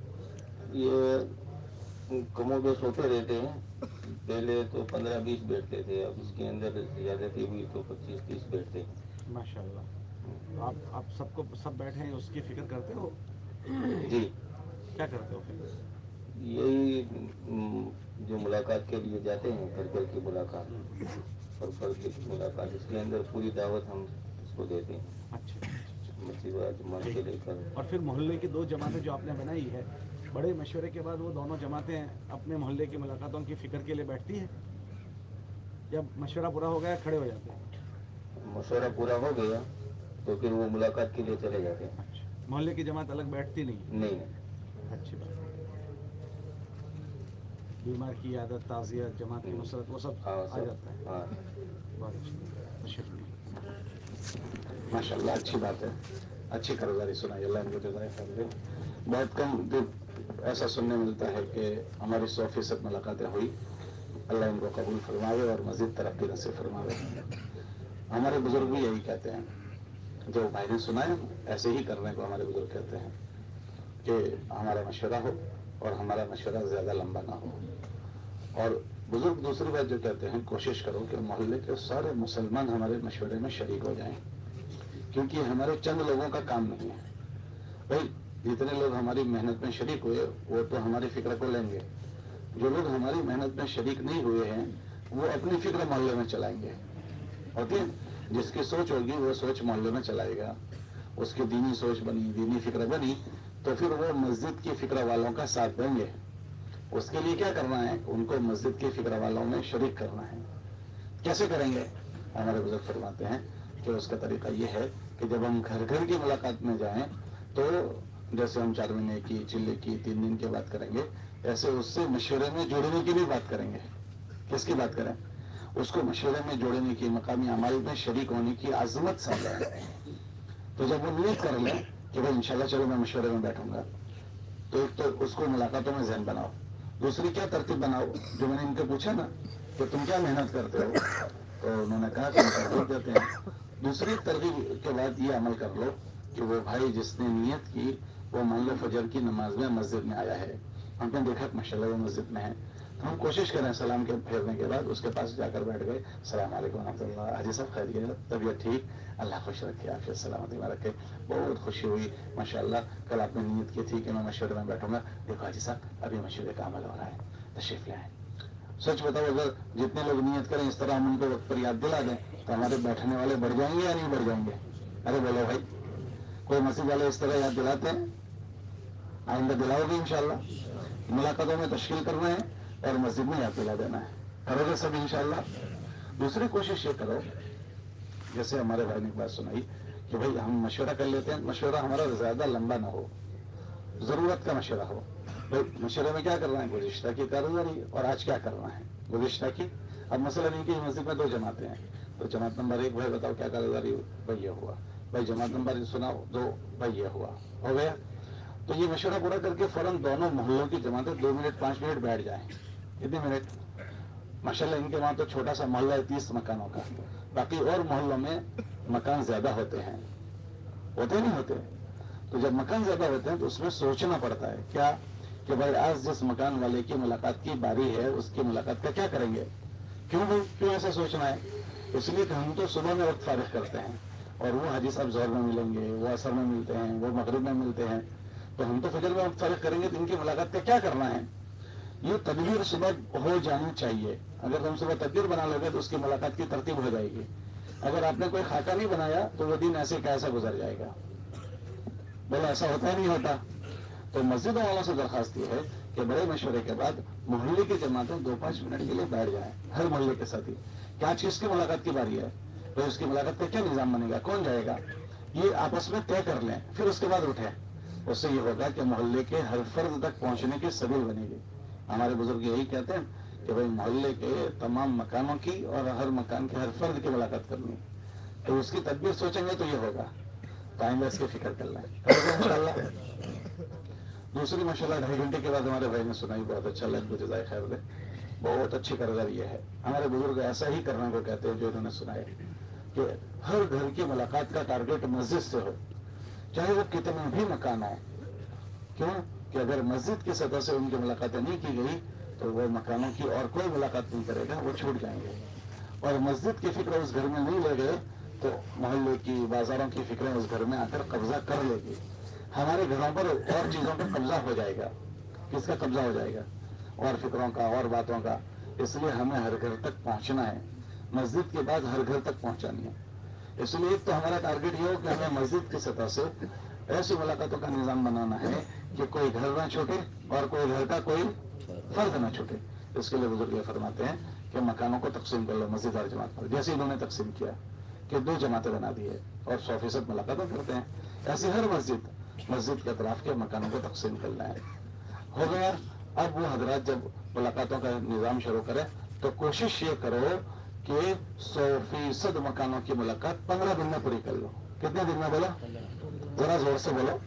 [SPEAKER 2] یہ کم و بیش ہوتے رہتے ہیں. پہلے تو پندرہ بیس بیٹھتے تھے. اب اس کے اندر زیادتی ہوئی تو پچیس تیس بیٹھتے ہیں.
[SPEAKER 4] ماشاء اللہ. تو آپ آپ سب کو سب بیٹھے ہیں اس کی فکر کرتے ہو؟
[SPEAKER 2] جی.
[SPEAKER 4] کیا کرتے ہو پھر؟
[SPEAKER 2] یہی جو ملاقات کے لیے جاتے ہیں گھر گھر کی ملاقات اور فرد ملاقات اس کے اندر پوری دعوت ہم اس کو دیتے ہیں.
[SPEAKER 4] اچھا اچھا اچھا.
[SPEAKER 2] مسجد و جماعت سے
[SPEAKER 4] ٹھیک.
[SPEAKER 2] لے کر
[SPEAKER 4] اور پھر محلے کی دو جماعتیں جو آپ نے بنائی ہے, بڑے مشورے کے بعد وہ دونوں جماعتیں اپنے محلے کی ملاقاتوں کی فکر کے لیے بیٹھتی ہیں؟ جب مشورہ پورا ہو گیا کھڑے ہو جاتے ہیں؟
[SPEAKER 2] مشورہ پورا ہو گیا تو پھر وہ ملاقات کے لیے چلے جاتے ہیں.
[SPEAKER 4] اچھا. محلے کی جماعت الگ بیٹھتی نہیں ہے؟
[SPEAKER 2] نہیں نہیں.
[SPEAKER 4] اچھی بات ہے. بیمار کی عادت, تعزیت, جماعت کی
[SPEAKER 2] ہوں.
[SPEAKER 4] نصرت وہ سب
[SPEAKER 2] ہاں
[SPEAKER 4] آ
[SPEAKER 2] سب
[SPEAKER 4] جاتا ہے.
[SPEAKER 2] ہاں.
[SPEAKER 4] بہت اچھی بات ہے. تشریف لائیے.
[SPEAKER 1] ماشاء اللہ اچھی بات ہے. اچھی کارگزاری سنائی. اللہ ان کو جزائے خیر دے. بہت کم دن ایسا سننے ملتا ہے کہ ہماری سو فیصد ملاقاتیں ہوئی. اللہ ان کو قبول فرماوے اور مزید ترقی نصیب فرماوے. ہمارے بزرگ بھی یہی کہتے ہیں, جو بھائی نے سنا ہے ایسے ہی کرنے کو ہمارے بزرگ کہتے ہیں کہ ہمارا مشورہ ہو اور ہمارا مشورہ زیادہ لمبا نہ ہو. اور بزرگ دوسری بات جو کہتے ہیں, کوشش کرو کہ محلے کے سارے مسلمان ہمارے مشورے میں شریک ہو جائیں, کیونکہ ہمارے چند لوگوں کا کام نہیں ہے. بھائی جتنے لوگ ہماری محنت میں شریک ہوئے وہ تو ہماری فکر کو لیں گے. جو لوگ ہماری محنت میں شریک نہیں ہوئے ہیں وہ اپنی فکر محلے میں چلائیں گے. اوکے, جس کی سوچ ہوگی وہ سوچ محلے میں چلائے گا. اس کی دینی سوچ بنی, دینی فکر بنی تو پھر وہ مسجد کی فکر والوں کا ساتھ دیں گے. اس کے لیے کیا کرنا ہے, ان کو مسجد کی فکر والوں میں شریک کرنا ہے. کیسے کریں گے؟ ہمارے بزرگ فرماتے ہیں کہ اس کا طریقہ یہ ہے کہ جب ہم گھر گھر کی ملاقات میں جائیں تو جیسے ہم چار مہینے کی, چلے کی, تین دن کی بات کریں گے, ایسے اس سے مشورے میں جوڑنے کی بھی بات کریں گے. کس کی بات کریں؟ اس کو مشورے میں جوڑنے کی, مقامی اعمال میں شریک ہونے کی عزمت سمجھائیں. تو جب وہ نیت کر لیں کہ بھائی انشاءاللہ چلو میں مشورے میں بیٹھوں گا, تو ایک تو اس کو ملاقاتوں میں ذہن بناؤ. دوسری کیا ترتیب بناؤ, جو میں نے ان کو پوچھا نا کہ تم کیا محنت کرتے ہو, تو انہوں نے کہا کہ ہم ترغیب دیتے ہیں. دوسری ترغیب کے بعد یہ عمل کر لو کہ وہ بھائی جس نے نیت کی وہ مان لو فجر کی نماز میں مسجد میں آیا ہے, ہم نے دیکھا کہ ماشاءاللہ وہ مسجد میں ہے, ہم کوشش کریں سلام کے پھیرنے کے بعد اس کے پاس جا کر بیٹھ گئے، السلام علیکم ورحمۃ اللہ، حاجی صاحب خیریت، طبیعت ٹھیک، اللہ خوش رکھے، آپ سلامتی میں رکھے، بہت خوشی ہوئی ماشاءاللہ، کل آپ نے نیت کی تھی کہ میں مشورے میں بیٹھوں گا، دیکھو حاجی صاحب ابھی مشورے کا عمل ہو رہا ہے، تشریف لائیں۔ سچ بتاؤ اگر جتنے لوگ نیت کریں اس طرح ہم ان کو وقت پر یاد دلا دیں تو ہمارے بیٹھنے والے بڑھ جائیں گے یا نہیں بڑھ جائیں گے؟ ارے بولو بھائی، کوئی مسجد والے اس طرح یاد دلاتے ہیں؟ آئندہ دلاؤ گے انشاءاللہ؟ ملاقاتوں میں تشکیل کرنا ہے اور مسجد میں یاد دلا دینا ہے، کرو گے سب انشاءاللہ؟ دوسری کوشش یہ کرو، جیسے ہمارے بھائی نے ایک بات سنائی کہ بھائی ہم مشورہ کر لیتے ہیں، مشورہ ہمارا زیادہ لمبا نہ ہو، ضرورت کا مشورہ ہو۔ بھائی مشورے میں کیا کرنا ہے؟ گزشتہ کی کارگزاری اور آج کیا کرنا ہے گزشتہ کی۔ اب مسئلہ نہیں کہ مسجد میں دو جماعتیں ہیں تو جماعت نمبر ایک بھائی بتاؤ کیا کارگزاری ہوئی، بھائی یہ ہوا، بھائی جماعت نمبر سناؤ دو، بھائی یہ ہوا، ہو گیا۔ تو یہ مشورہ پورا کر کے فوراً دونوں محلوں کی جماعتیں دو منٹ پانچ منٹ بیٹھ جائیں۔ کتنے منٹ؟ ماشاءاللہ ان کے وہاں تو چھوٹا سا محلہ ہے تیس مکانوں کا، باقی اور محلوں میں مکان زیادہ ہوتے ہیں، ہوتے نہیں ہوتے؟ تو جب مکان زیادہ ہوتے ہیں تو اس میں سوچنا پڑتا ہے کیا کہ بھائی آج جس مکان والے کی ملاقات کی باری ہے اس کی ملاقات کا کیا کریں گے؟ کیوں بھائی کیوں ایسا سوچنا ہے؟ اس لیے کہ ہم تو صبح میں وقت فارغ کرتے ہیں اور وہ حاجی صاحب ظہر میں ملیں گے، وہ عصر میں ملتے ہیں، وہ مغرب میں ملتے ہیں، تو ہم تو فجر میں وقت فارغ کریں گے تو ان کی ملاقات کا کیا کرنا ہے؟ یہ تدبیر صبح ہو جانی چاہیے۔ اگر تم صبح تدبیر بنا لو گے تو اس کی ملاقات کی ترتیب ہو جائے گی۔ اگر آپ نے کوئی خاکہ نہیں بنایا تو وہ دن ایسے کیسا گزر جائے گا؟ بولو ایسا ہوتا ہے نہیں ہوتا؟ تو مسجد والوں سے درخواست یہ ہے کہ بڑے مشورے کے بعد محلے کی جماعتیں دو پانچ منٹ کے لیے بیٹھ جائیں، ہر محلے کے ساتھ ہی، کہ آج کس کی ملاقات کی باری ہے، تو اس کی ملاقات کا کیا نظام بنے گا، کون جائے گا، یہ آپس میں طے کر لیں، پھر اس کے بعد اٹھیں۔ اس سے یہ ہوگا کہ محلے کے ہر فرد تک پہنچنے کی سبیل بنے گی۔ ہمارے بزرگ یہی کہتے ہیں کہ بھائی محلے کے تمام مکانوں کی اور ہر مکان کے ہر فرد کی ملاقات کرنی، تو اس کی تدبیر سوچیں گے تو یہ ہوگا، تو آئندہ اس کی فکر کر لیں، کرو گے انشاءاللہ؟ دوسری ماشاءاللہ ڈھائی گھنٹے کے بعد ہمارے بھائی نے سنائی، بہت اچھا لگا، ان کو جزائے خیر دے، بہت اچھی کارگزاری یہ ہے۔ ہمارے بزرگ ایسا ہی کرنے کو کہتے ہیں جو انہوں نے سنایا کہ ہر گھر کی ملاقات کا ٹارگیٹ مسجد سے ہو، چاہے وہ کتنے بھی مکان ہو۔ کیوں کہ اگر مسجد کی سطح سے ان کی ملاقاتیں نہیں کی گئی تو وہ مکانوں کی اور کوئی ملاقات نہیں کرے گا، وہ چھوٹ جائیں گے، اور مسجد کی فکر اس گھر میں نہیں لے گئے تو محلے کی بازاروں کی فکریں اس گھر میں آ کر قبضہ کر لے گی، ہمارے گھروں پر اور چیزوں کا قبضہ ہو جائے گا۔ کس کا قبضہ ہو جائے گا؟ اور فکروں کا اور باتوں کا۔ اس لیے ہمیں ہر گھر تک پہنچنا ہے، مسجد کے بعد ہر گھر تک پہنچانی ہے۔ اس لیے ایک تو ہمارا ٹارگیٹ یہ ہو کہ ہمیں مسجد کی سطح سے ایسی ملاقاتوں کا نظام بنانا ہے کہ کوئی گھر نہ چھوٹے اور کوئی گھر کا کوئی فرد نہ چھوٹے۔ اس کے لیے بزرگ یہ فرماتے ہیں کہ مکانوں کو تقسیم کر لو مسجد اور جماعت پر، جیسے انہوں نے تقسیم کیا کہ دو جماعتیں بنا دی ہے اور سو فیصد ملاقاتیں کرتے ہیں، ایسے ہر مسجد مسجد کے اطراف کے مکانوں کو تقسیم کرنا ہے۔ ہو گیا۔ اب وہ حضرات جب ملاقاتوں کا نظام شروع کرے تو کوشش یہ کرو کہ سو فیصد مکانوں کی ملاقات پندرہ دن میں پوری کر لو۔ کتنے دن میں بولو؟ ذرا زور سے بولو،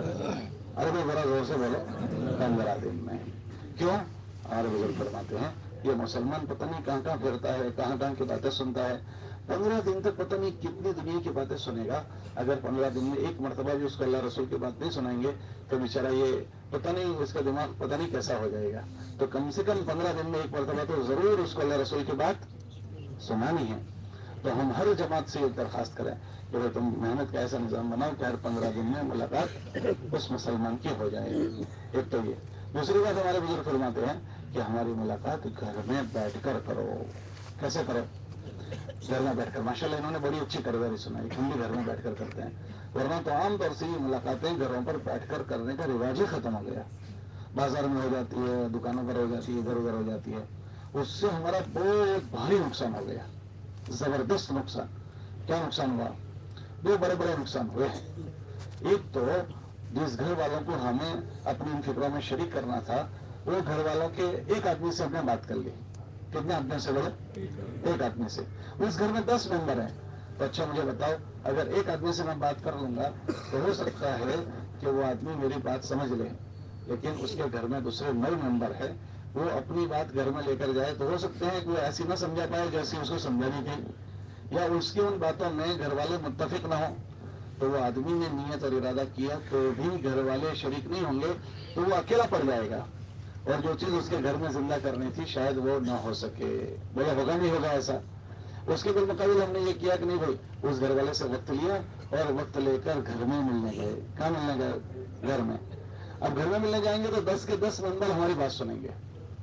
[SPEAKER 1] ارے بھائی ذرا زور سے بولو، پندرہ دن میں۔ کیوں؟ ہمارے بزرگ فرماتے ہیں یہ مسلمان پتہ نہیں کہاں کہاں پھرتا ہے، کہاں کہاں کی باتیں سنتا ہے، پندرہ دن تک پتہ نہیں کتنی دنیا کی باتیں سنے گا۔ اگر پندرہ دن میں ایک مرتبہ بھی اس کو اللہ رسول کی بات نہیں سنائیں گے تو بیچارہ یہ پتہ نہیں اس کا دماغ پتہ نہیں کیسا ہو جائے گا۔ تو کم سے کم پندرہ دن میں ایک مرتبہ تو ضرور اس کو اللہ رسول کی بات سنانی ہے۔ تو ہم ہر جماعت سے یہ درخواست کریں کہ وہ تم محنت کا ایسا نظام بناؤ کہ ہر پندرہ دن میں ملاقات اس مسلمان کی ہو جائے۔ ایک تو یہ۔ دوسری بات ہمارے بزرگ فرماتے ہیں کہ ہماری ملاقات گھر میں بیٹھ کر کرو۔ کیسے کرو؟ گھر میں بیٹھ کر۔ ماشاءاللہ انہوں نے بڑی اچھی کارگزاری سنائی، ہم بھی گھر میں بیٹھ کر کرتے ہیں، ورنہ تو عام طور سے یہ ملاقاتیں گھروں پر بیٹھ کر کرنے کا رواج ہی ختم ہو گیا۔ بازار میں ہو جاتی ہے، دکانوں پر ہو جاتی ہے، ادھر ادھر ہو جاتی ہے، اس سے ہمارا بہت بھاری نقصان ہو گیا، زبردست نقصان۔ کیا نقصان ہوا؟ دو بڑے بڑے نقصان ہوئے ہیں۔ ایک تو جس گھر والوں کو ہمیں اپنی ان فکروں میں شریک کرنا تھا وہ گھر والوں کے ایک آدمی سے ہم نے بات کر لی۔ کتنے آدمی سے بولو؟ ایک آدمی سے۔ اس گھر میں دس ممبر ہیں تو اچھا مجھے بتاؤ اگر ایک آدمی سے میں بات کر لوں گا تو ہو سکتا ہے کہ وہ آدمی میری بات سمجھ لے، لیکن اس کے گھر میں دوسرے نئے ممبر ہے، وہ اپنی بات گھر میں لے کر جائے تو ہو سکتے ہیں کہ وہ ایسی نہ سمجھا پائے جیسی اس کو سمجھانی تھی، یا اس کی ان باتوں میں گھر والے متفق نہ ہوں، تو وہ آدمی نے نیت اور ارادہ کیا تو بھی گھر والے شریک نہیں ہوں گے تو وہ اکیلا پڑ جائے گا، اور جو چیز اس کے گھر میں زندہ کرنی تھی شاید وہ نہ ہو سکے. بولے ہوگا نہیں ہوگا ایسا. اس کے بالمقابل ہم نے یہ کیا کہ نہیں بھائی اس گھر والے سے وقت لیا اور وقت لے کر گھر میں ملنے گئے. کہاں ملنے گئے؟ گھر میں. اب گھر میں ملنے جائیں گے تو دس کے دس ممبر ہماری بات سنیں گے.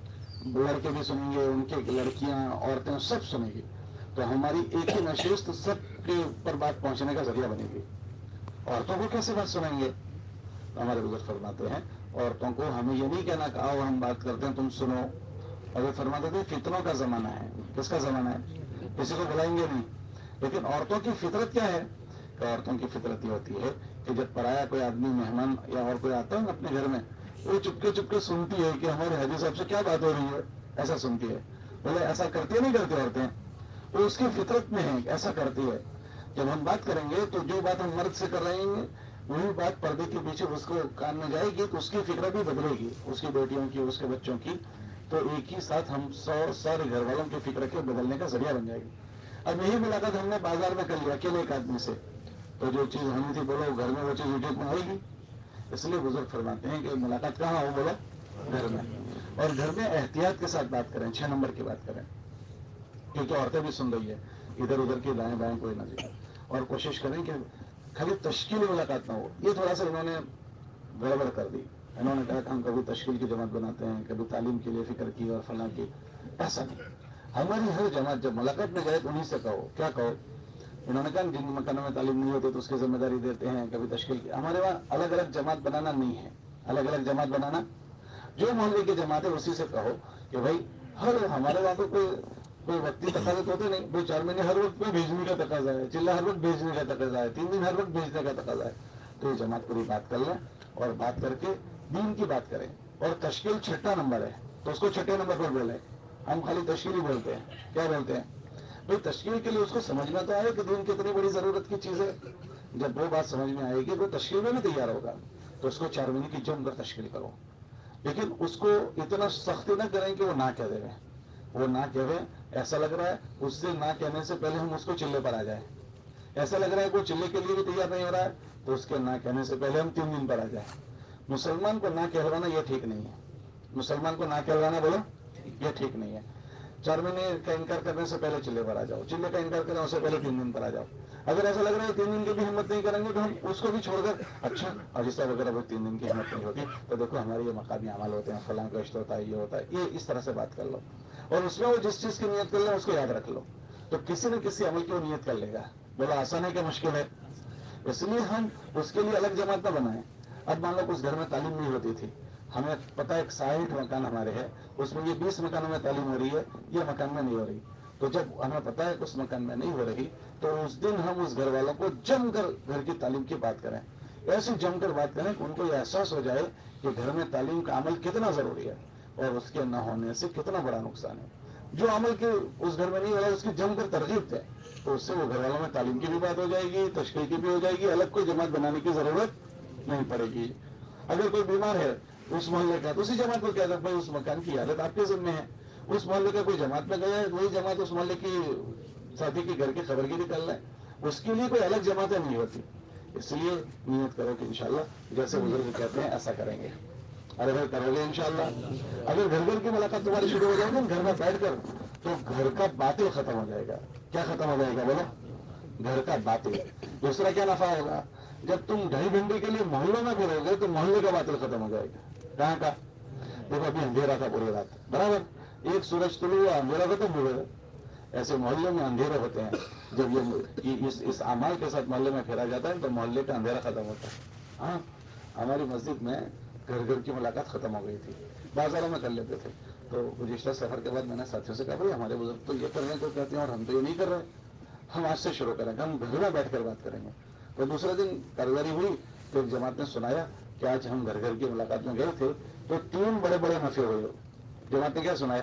[SPEAKER 1] لڑکے بھی سنیں گے, ان کے لڑکیاں, عورتیں سب سنیں گی. تو ہماری ایک ہی نشست سب کے اوپر بات پہنچنے کا ذریعہ بنے گی. عورتوں کو کیسے بات سنائیں گے؟ تو ہمارے بزرگ فرماتے ہیں عورتوں کو ہمیں یہ نہیں کہنا کہ آؤ ہم بات کرتے ہیں تم سنو. اور وہ فرماتے تھے فتنوں کا زمانہ ہے. کس کا زمانہ ہے؟ کسی کو بلائیں گے نہیں. لیکن عورتوں کی فطرت کیا ہے کہ عورتوں کی فطرت یہ ہوتی ہے کہ جب پرایا کوئی آدمی مہمان یا اور کوئی آتا ہے نا اپنے گھر میں, وہ چپکے چپکے سنتی ہے کہ ہمارے حاجی صاحب سے کیا بات ہو رہی ہے. ایسا سنتی ہے. بولے ایسا کرتی نہیں کرتی عورتیں؟ وہ اس کی فطرت میں ہے, ایسا کرتی ہے. جب ہم بات کریں گے تو جو بات ہم مرد سے کر رہے ہیں وہی بات پردے کے پیچھے اس کو کان میں جائے گی تو اس کی فکر بھی بدلے گی, اس کی بیٹیوں کی, اس کے بچوں کی. تو ایک ہی ساتھ ہم سو سارے گھر والوں کی فکر کے بدلنے کا ذریعہ بن جائے گی. اب یہی ملاقات ہم نے بازار میں کر لیا اکیلے ایک آدمی سے, تو جو چیز ہونی تھی بولو گھر میں وہ چیز وجود میں آئے گی. اس لیے بزرگ فرماتے ہیں کہ ملاقات کہاں ہو؟ بولو گھر میں. اور گھر میں احتیاط کے ساتھ بات کریں, چھ نمبر کی بات کریں, کیونکہ عورتیں بھی سن رہی ہے, ادھر ادھر کی دائیں بائیں کوئی نہ جائے. اور کوشش کریں کہ خالی تشکیلی ملاقات نہ ہو. یہ تھوڑا سا انہوں نے گڑبڑ کر دی. انہوں نے کہا کہ ہم کبھی تشکیل کی جماعت بناتے ہیں, کبھی تعلیم کے لیے فکر کی اور فلاں کی. ایسا نہیں. ہماری ہر جماعت جب ملاقات میں جائے تو انہیں سے کہو. کیا کہو؟ انہوں نے کہا جن مکانوں میں تعلیم نہیں ہوتی تو اس کی ذمہ داری دیتے ہیں, کبھی تشکیل کی. ہمارے وہاں الگ الگ جماعت بنانا نہیں ہے. الگ الگ جماعت بنانا, جو محلے کی جماعت ہے اسی سے کہو کہ بھائی ہر ہمارے وہاں تو کوئی کوئی وقتی تقاضے تو ہوتے نہیں. دو چار مہینے ہر وقت میں بھیجنے کا تقاضا ہے, چلا ہر وقت بھیجنے کا تقاضا ہے, تین دن ہر وقت بھیجنے کا تقاضا ہے. تو یہ جماعت پوری بات کر لیں اور بات کر کے دین کی بات کریں. اور تشکیل چھٹا نمبر ہے تو اس کو چھٹے نمبر پر بولیں. ہم خالی تشکیل ہی بولتے ہیں. کیا بولتے ہیں بھائی؟ تشکیل کے لیے اس کو سمجھنا تو آئے کہ دین کتنی بڑی ضرورت کی چیز ہے. جب وہ بات سمجھ میں آئے گی وہ تشکیل میں بھی تیار ہوگا. تو اس کو چار مہینے کی جم کر تشکیل کرو. لیکن اس کو اتنا سختی نہ کریں کہ وہ نہ کہہ دے. وہ نہ کہے, ایسا لگ رہا ہے اس سے نہ کہنے سے پہلے ہم اس کو چلے پر آ جائیں. ایسا لگ رہا ہے کہ وہ چلے کے لیے بھی تیار نہیں ہو رہا ہے تو اس کے نہ کہنے سے پہلے ہم تین دن پر آ جائیں. مسلمان کو نہ کہلوانا یہ ٹھیک نہیں ہے. مسلمان کو نہ کہلوانا بولو یہ ٹھیک نہیں ہے. چار مہینے کا انکار کرنے سے پہلے چلے پر آ جاؤ. چلے کا انکار کرنے سے پہلے تین دن پر آ جاؤ. اگر ایسا لگ رہا ہے تین دن کی بھی ہمت نہیں کریں گے تو ہم اس کو بھی چھوڑ کر اچھا حاجی صاحب اگر اب تین دن کی ہمت نہیں ہوتی تو دیکھو ہمارے یہ مقامی اعمال ہوتے ہیں, فلاں کا رشتہ ہوتا ہے, یہ ہوتا ہے, یہ اس طرح سے بات کر لو. اور اس میں وہ جس چیز کی نیت کر لے اس کو یاد رکھ لو. تو کسی نہ کسی عمل کی وہ نیت کر لے گا. بولا آسان ہے کہ مشکل ہے؟ اس لیے ہم اس کے لیے الگ جماعت نہ بنائیں. اب مان لو اس گھر میں تعلیم نہیں ہوتی تھی, ہمیں پتا ہے ساٹھ مکان ہمارے ہیں, اس میں یہ بیس مکانوں میں تعلیم ہو رہی ہے, یہ مکان میں نہیں ہو رہی. تو جب ہمیں پتا ہے کہ اس مکان میں نہیں ہو رہی تو اس دن ہم اس گھر والوں کو جم کر گھر کی تعلیم کی بات کریں. ایسی جم کر بات کریں کہ ان کو یہ احساس ہو جائے کہ گھر میں تعلیم کا عمل کتنا ضروری ہے اور اس کے نہ ہونے سے کتنا بڑا نقصان ہے. جو عمل کے اس گھر میں نہیں ہو رہا اس کی جم کر ترغیب دیں تو اس سے وہ گھر والوں میں تعلیم کی بھی بات ہو جائے گی, تشکیل کی بھی ہو جائے گی. الگ کوئی جماعت بنانے کی ضرورت نہیں پڑے گی. اگر کوئی بیمار ہے اس محلے کا تو اسی جماعت کو کہہ دو بھائی اس مکان کی عادت آپ کے ذمہ ہے. اس محلے کا کوئی جماعت میں گیا ہے وہی جماعت اس محلے کی ساتھی کے گھر کی خبر گیری کر لیں. اس کے لیے کوئی الگ جماعتیں نہیں ہوتی. اس لیے نیت کرو کہ انشاءاللہ جیسے بزرگ کہتے ہیں ایسا کریں گے. ارے بھائی کرو گے انشاءاللہ. اگر گھر گھر کی ملاقات تمہاری شروع ہو جائے گی گھر میں بیٹھ کر تو گھر کا باطل ختم ہو جائے گا. کیا ختم ہو جائے گا بولو؟ گھر کا باطل. دوسرا کیا نفع ہوگا؟ جب تم ڈھائی گھنٹے کے لیے محلوں میں پھرو گے تو محلے کا باطل ختم ہو جائے گا. کہاں کا؟ دیکھو ابھی اندھیرا تھا پوری رات, برابر ایک سورج طلوع ہوا اندھیرا ختم ہو گیا. ایسے محلے میں اندھیرے ہوتے ہیں. جب یہ اس, اس اعمال کے ساتھ محلے میں پھیرا جاتا ہے تو محلے کا اندھیرا ختم ہوتا ہے. ہاں ہماری مسجد میں گھر گھر کی ملاقات ختم ہو گئی تھی. بازاروں میں کر لیتے تھے. تو گزشتہ سفر کے بعد میں نے ساتھیوں سے کہا بھائی ہمارے بزرگ تو یہ کرنے کو کہتے ہیں اور ہم تو یہ نہیں کر رہے, ہم آج سے شروع کریں گے, ہم گھر میں بیٹھ کر بات کریں گے. تو دوسرے دن کاروباری ہوئی تو ایک جماعت نے سنایا کہ آج ہم گھر گھر کی ملاقات میں گئے تھے تو تین بڑے بڑے نفع ہوئے. جماعت نے کیا سنایا؟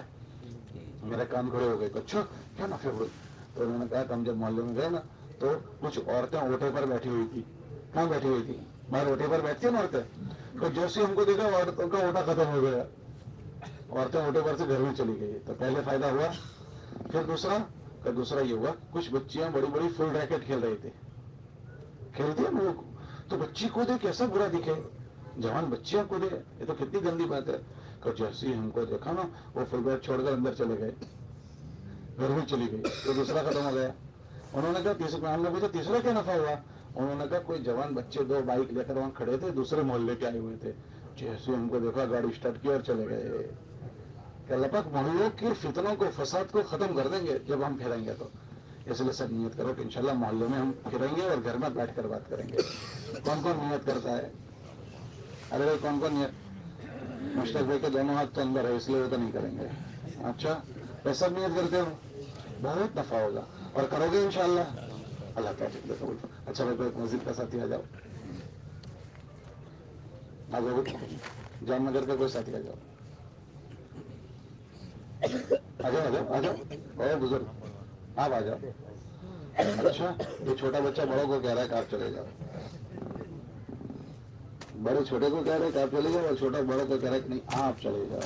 [SPEAKER 1] میرے کان کھڑے ہو گئے. اچھا کیا نفع ہوئے؟ تو انہوں نے کہا کہ ہم جب محلے میں گئے نا تو کچھ عورتیں اوٹے پر بیٹھی ہوئی تھی. کہاں بیٹھی ہوئی تھی؟ باہر اوٹے پر بیٹھتی ہیں نا عورتیں. تو جیسے ہم کو دیکھا عورتوں کا اوٹا ختم ہو گیا, عورتیں اوٹے پر سے گھر میں چلی گئی. تو پہلے فائدہ ہوا. پھر دوسرا کہ دوسرا یہ ہوا کچھ بچیاں بڑی بڑی فل ریکٹ کھیل رہی تھی. کھیلتی ہیں لوگ تو بچی کو دے کیسا برا دکھے, جوان بچیاں کو دے, یہ تو کتنی گندی بات ہے. तो जैसे ही हमको देखा ना वो फुल बैग छोड़कर अंदर चले गए, गर्मी चली गई तो दूसरा खत्म हो गया। उन्होंने कहा तीसरा मामले में तो तीसरा क्या नफा हुआ? उन्होंने कहा कोई जवान बच्चे दो बाइक लेकर वहां खड़े थे, दूसरे मोहल्ले के आए हुए थे, जैसे हमको देखा गाड़ी स्टार्ट की और चले गए। क्या लपक मोहल्लों के फितनों को फसाद को खत्म कर देंगे जब हम फिरेंगे तो। इसलिए सब नियत करो कि इंशाल्लाह मोहल्ले में हम फिरेंगे और घर में बैठ कर बात करेंगे। कौन कौन नियत करता है? अरे भाई कौन कौन नियत? मुश्ताक भाई के दोनों हाथ तो अंदर है इसलिए वो तो नहीं करेंगे। अच्छा वैसे सब नियत करते हो, बहुत नफा होगा और करोगे इंशाल्लाह। अल्लाह तौफीक दे कबूल। अच्छा भाई कोई मस्जिद का साथी आ जाओ, आ जाओ जामनगर का कोई साथी आ जाओ, आ जाओ आ जाओ आ जाओ और बुजुर्ग आप आ जाओ। अच्छा ये छोटा बच्चा बड़ों को कह रहा है कि आप चले जाओ, बड़े छोटे को कह रहे हैं कि आप चले जाओ और छोटा बड़ों को कह रहा है कि नहीं आप चले जाओ।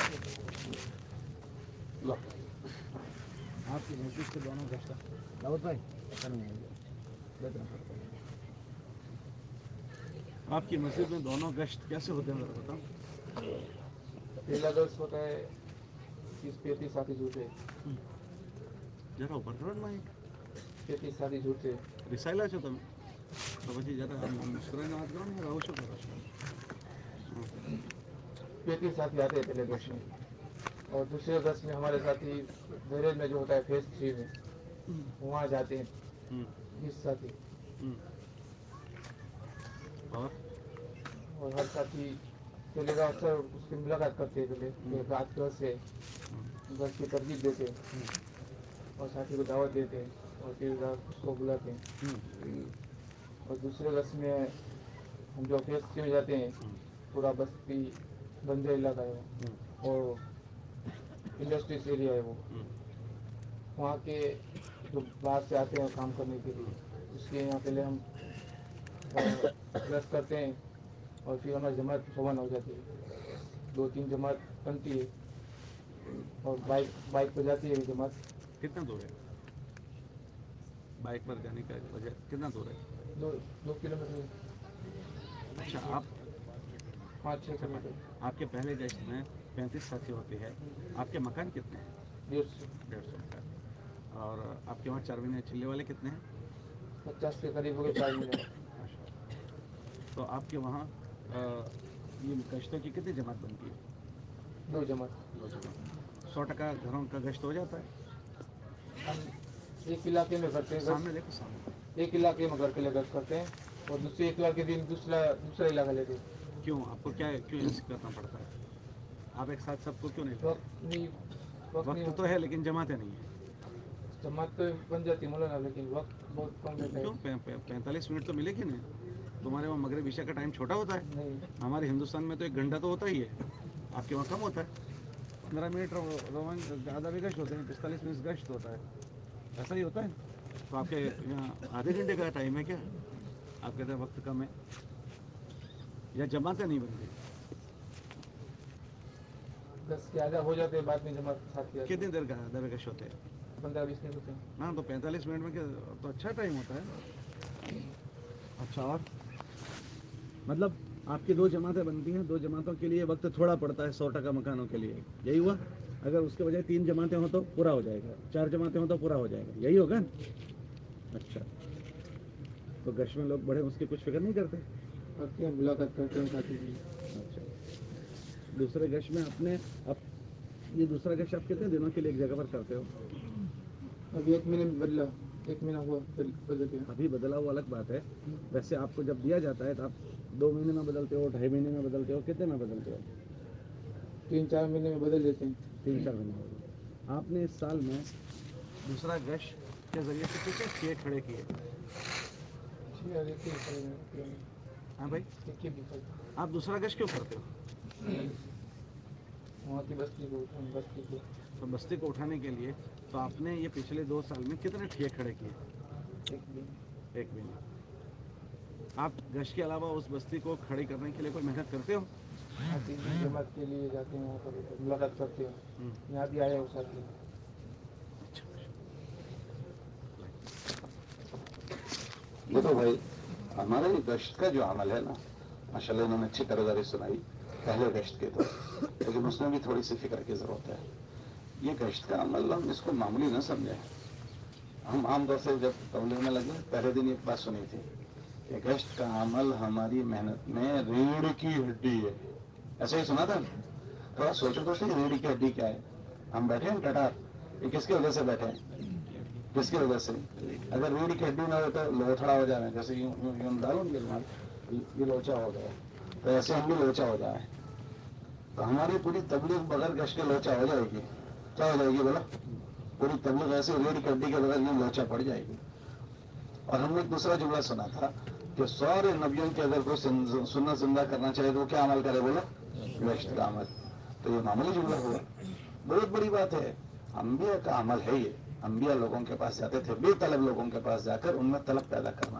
[SPEAKER 1] लो
[SPEAKER 4] आपकी मस्जिद के दोनों गश्त दाऊद भाई आपकी मस्जिद में दोनों गश्त कैसे होते हैं जरा बताओ।
[SPEAKER 5] पहला गश्त होता है तीस पैंतीस साथी झूठे,
[SPEAKER 4] जरा ऊपर करो ना माइक,
[SPEAKER 5] पैंतीस साथी झूठे,
[SPEAKER 4] રિસાયેલા છો તમે તો પછી જરા આમ મુસ્કરાઈને વાત કરો ને યાર, આવું શું કરો છો?
[SPEAKER 5] पैंतीस साथी आते हैं पहले गश्त में। और दूसरे गश्त में हमारे साथी दहेज में जो होता है फेज थ्री में वहाँ जाते हैं
[SPEAKER 4] हम्म,
[SPEAKER 5] बीस साथी।
[SPEAKER 4] हम्म। और
[SPEAKER 5] और हर साथी चलेगा अक्सर उसकी मुलाकात करते हैं पहले कि रात घर से घर की तरजीब देते हैं और साथी को दावत देते हैं और फिर रात उसको बुलाते हैं। और दूसरे गश्त में हम जो फेज थ्री में जाते हैं पूरा बस्ती बंजर इलाका है वो और इंडस्ट्रीज एरिया है वो, वहाँ के जो बाहर से आते हैं काम करने के लिए उसके यहाँ पहले हम ब्रश करते हैं और फिर हमारी जमात रवाना हो जाती है। दो तीन जमात बनती है और बाइक बाइक पर जाती है जमात।
[SPEAKER 4] कितना दूर है बाइक पर जाने का वजह, कितना दूर है?
[SPEAKER 5] दो दो किलोमीटर
[SPEAKER 4] अच्छा आप
[SPEAKER 5] पाँच छः किलोमीटर
[SPEAKER 4] आपके पहले गश्त में पैंतीस साथी होते हैं, आपके मकान कितने हैं?
[SPEAKER 5] डेढ़ सौ
[SPEAKER 4] डेढ़ सौ मकान। और आपके वहाँ चार महीने चिल्ले वाले कितने हैं?
[SPEAKER 5] पचास के करीब हो गए चार महीने।
[SPEAKER 4] तो आपके वहाँ अ, ये गश्तों की कितनी जमात बनती है?
[SPEAKER 5] दो जमात।
[SPEAKER 4] दो जमात। सौ टका घरों का गश्त हो जाता है?
[SPEAKER 5] हम एक इलाके में करते हैं
[SPEAKER 4] सामने
[SPEAKER 5] गश्त,
[SPEAKER 4] देखो सामने।
[SPEAKER 5] एक इलाके में घर के लिए गश्त करते हैं और दूसरे इतवार के दिन दूसरा दूसरा इलाका लेते हैं।
[SPEAKER 4] क्यों आपको क्या क्यों ऐसे करना पड़ता है? आप एक साथ सबको क्यों नहीं लेते?
[SPEAKER 5] वक्त नहीं वक्त नहीं
[SPEAKER 4] वक्त तो है लेकिन जमाते नहीं है।
[SPEAKER 5] जमात तो बन जाती मौलाना लेकिन वक्त बहुत कम रहता
[SPEAKER 4] क्यों?
[SPEAKER 5] है।
[SPEAKER 4] पैंतालीस मिनट तो मिलेगी नहीं? तुम्हारे वहाँ मगरिब इशा का टाइम छोटा होता है,
[SPEAKER 5] नहीं
[SPEAKER 4] हमारे हिंदुस्तान में तो एक घंटा तो होता ही है, आपके वहाँ कम होता है। पंद्रह मिनट रोवन आधा भी गश्त होते हैं, पिस्तालीस मिनट गश्त होता है, ऐसा ही होता है। तो आपके यहाँ आधे घंटे का टाइम है क्या? आप कहते हैं वक्त कम है, या जमातें नहीं बनती?
[SPEAKER 5] दस के आधा हो जाते हैं बाद में जमात साथ किया
[SPEAKER 4] कितनी देर का आधा गश्त होते हैं?
[SPEAKER 5] पंद्रह बीस मिनट होते हैं।
[SPEAKER 4] हाँ तो पैंतालीस मिनट में क्या तो अच्छा टाइम होता है। अच्छा और मतलब आपकी दो जमातें बनती हैं, दो जमातों के लिए वक्त थोड़ा पड़ता है सौ टका मकानों के लिए, यही हुआ? अगर उसके बजाय तीन जमातें हों तो पूरा हो जाएगा, चार जमातें हों तो पूरा हो जाएगा, यही होगा? अच्छा तो गश्त में लोग बड़े उसकी कुछ फिक्र नहीं करते?
[SPEAKER 5] करते हैं मुलाकात करते हैं साथी की।
[SPEAKER 4] अच्छा दूसरे गश्त में अपने अब ये दूसरा गश्त आप कितने दिनों के लिए एक जगह पर करते हो?
[SPEAKER 5] अभी एक महीने में बदला, एक महीना हुआ बदल बदल गया।
[SPEAKER 4] अभी बदला हुआ अलग बात है, वैसे आपको जब दिया जाता है तो आप दो महीने में बदलते हो, ढाई महीने में बदलते हो, कितने में बदलते हो?
[SPEAKER 5] तीन चार महीने में बदल देते हैं।
[SPEAKER 4] तीन चार महीने में। आपने इस साल में दूसरा गश्त के जरिए से कितने छः खड़े किए?
[SPEAKER 5] छः और एक ही खड़े हैं।
[SPEAKER 4] हाँ भाई
[SPEAKER 5] एक ही भी खड़े।
[SPEAKER 4] आप दूसरा गश्त क्यों करते हो?
[SPEAKER 5] वहाँ की बस्ती को उठाने बस्ती को
[SPEAKER 4] तो बस्ती को उठाने के लिए तो आपने ये पिछले दो साल में कितने ठिए खड़े किए?
[SPEAKER 5] एक दिन
[SPEAKER 4] एक भी नहीं। आप गश्त के अलावा उस बस्ती को खड़ी करने के लिए कोई मेहनत करते हो?
[SPEAKER 5] साथी की जमात के लिए जाते हैं वहाँ पर तो मुलाकात करते हैं। यहाँ भी आए हो साथी।
[SPEAKER 1] देखो भाई हमारा ये गश्त का जो अमल है ना, माशाल्लाह इन्होंने अच्छी तरह सुनाई। پہلے گشت کے تو، لیکن اس میں بھی تھوڑی سی فکر کی ضرورت ہے. یہ گشت کا عمل ہم اس کو معمولی نہ سمجھیں. ہم عام طور سے جب تبلیغ میں لگے پہلے دن ایک بات سنی تھی کہ گشت کا عمل ہماری محنت میں ریڑھ کی ہڈی ہے. ایسا ہی سنا تھا. تھوڑا سوچو تو صحیح، ریڑھ کی ہڈی کیا ہے؟ ہم بیٹھے ہیں کٹار، یہ کس کی وجہ سے بیٹھے ہیں؟ کس کی وجہ سے؟ اگر ریڑھ کی ہڈی نہ ہو تو لوتھڑا ہو جائے، جیسے یوں یوں یوں ڈالو گے یہ لوچا ہو گیا، تو ایسے ہم بھی لوچا ہو جائے. تو ہماری پوری تبلیغ بغیر گشت کے لوچا ہو جائے گی. کیا ہو جائے گی بولا؟ پوری تبلیغ ایسے ریڑھ کی ہڈی کے بغیر یوں لوچا پڑ جائے گی. اور ہم نے ایک دوسرا جملہ سنا تھا کہ سارے نبیوں کے اگر کوئی سنت زندہ کرنا چاہے تو کیا عمل کرے بولو؟ گشت کا عمل. تو یہ معمولی جملہ ہوا؟ بہت بڑی بات ہے. انبیاء کا عمل ہے یہ. انبیاء لوگوں کے پاس جاتے تھے، بے طلب لوگوں کے پاس جا کر ان میں طلب پیدا کرنا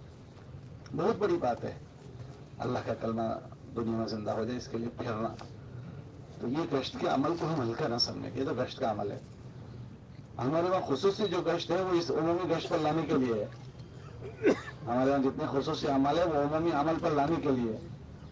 [SPEAKER 1] بہت بڑی بات ہے. اللہ کا کلمہ دنیا میں زندہ ہو جائے اس کے لیے پھرنا. تو یہ گشت کے عمل کو ہم ہلکا نہ سمجھیں کہ یہ تو گشت کا عمل ہے. ہمارے وہاں خصوصی جو گشت ہے وہ اس عمومی گشت پر لانے کے لیے ہے. ہمارے یہاں جتنے خصوصی عمل ہے وہ عمومی عمل پر لانے کے لیے.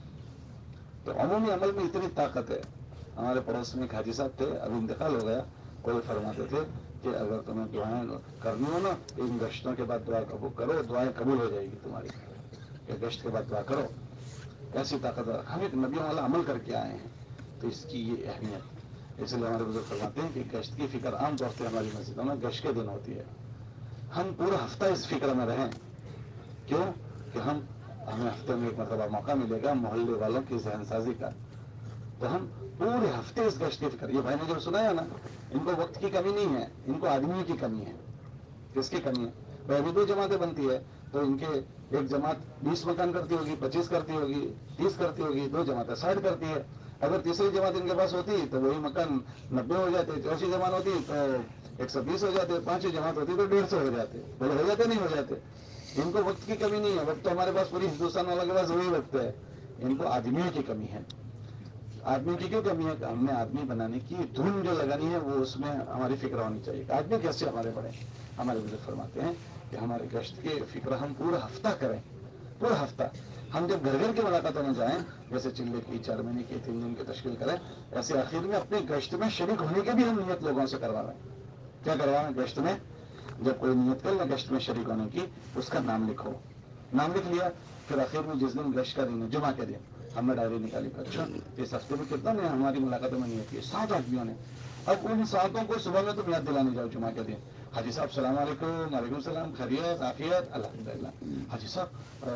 [SPEAKER 1] تو عمومی عمل میں اتنی طاقت ہے. ہمارے پڑوس میں ایک حاجی صاحب تھے، اب انتقال ہو گیا. کوئی فرماتے تھے کہ اگر تمہیں دعائیں کرنی ہو نا ان گشتوں کے بعد دعا قبول کرو، دعائیں قبول ہو جائے گی تمہاری. کہ گشت کے بعد دعا کرو. ایسی طاقت ہے. ہم ایک نبیوں والا عمل کر کے آئے ہیں تو اس کی یہ اہمیت. اس لیے ہمارے بزرگ فرماتے ہیں کہ گشت کی فکر عام طور سے ہماری مسجدوں میں گشت کے دن ہوتی ہے. ہم پورا ہفتہ اس فکر میں رہیں. کیوں کہ ہم ہمیں ہفتے میں ایک مرتبہ موقع ملے گا محلے والوں کی ذہن سازی کا. تو ہم پورے ہفتے اس گشت کی فکر. یہ بھائی نے جو سنایا نا، ان کو وقت کی کمی نہیں ہے، ان کو آدمیوں کی کمی ہے. کس کی کمی ہے؟ بھائی ابھی دو جماعتیں بنتی ہے تو ان کے ایک جماعت بیس مکان کرتی ہوگی، پچیس کرتی ہوگی، تیس کرتی ہوگی، دو جماعتیں ساٹھ کرتی ہے. اگر تیسری جماعت ان کے پاس ہوتی تو وہی مکان نبے ہو جاتے. چوتھی جماعت ہوتی تو ایک سو بیس ہو جاتے. پانچویں جماعت ہوتی تو ڈیڑھ سو ہو جاتے. بولے ہو جاتے نہیں ہو جاتے؟ ان کو وقت کی کمی نہیں ہے. وقت تو ہمارے پاس پوری ہندوستان والوں کے پاس وہی وقت ہے. ان کو آدمیوں کی کمی ہے. آدمی کی کیوں کمی ہے؟ کہ ہم نے آدمی بنانے کی دھن جو لگانی ہے وہ اس میں ہماری فکر ہونی چاہیے کہ آدمی کیسے ہمارے بڑھے. ہمارے بزرگ فرماتے ہیں کہ ہمارے گشت کی فکر ہم پورا ہفتہ کریں. پورا ہفتہ ہم جب گھر گھر کی ملاقاتوں میں جائیں، جیسے چلے کی، چار مہینے کی، تین دن کی تشکیل کریں، ایسے آخر میں اپنی گشت میں شریک ہونے کی بھی ہم نیت لوگوں سے کروا رہے ہیں. کیا کروا رہے ہیں؟ گشت میں جب کوئی نیت کر لے گشت میں شریک ہونے کی، اس کا نام لکھو. نام لکھ لیا، پھر آخر میں جس دن گشت کا دن ہے، جمعہ کے دن، ہم نے ڈائری نکالی. اچھا اس ہفتے میں کتنا نے ہماری ملاقاتوں میں نیت کی؟ سات آدمیوں نے. اب ان ساتوں کو صبح میں تم یاد دلانے جاؤ جمعہ کے دن. حاجی صاحب السلام علیکم. وعلیکم السلام. خیریت عافیت؟ الحمدللہ. حاجی صاحب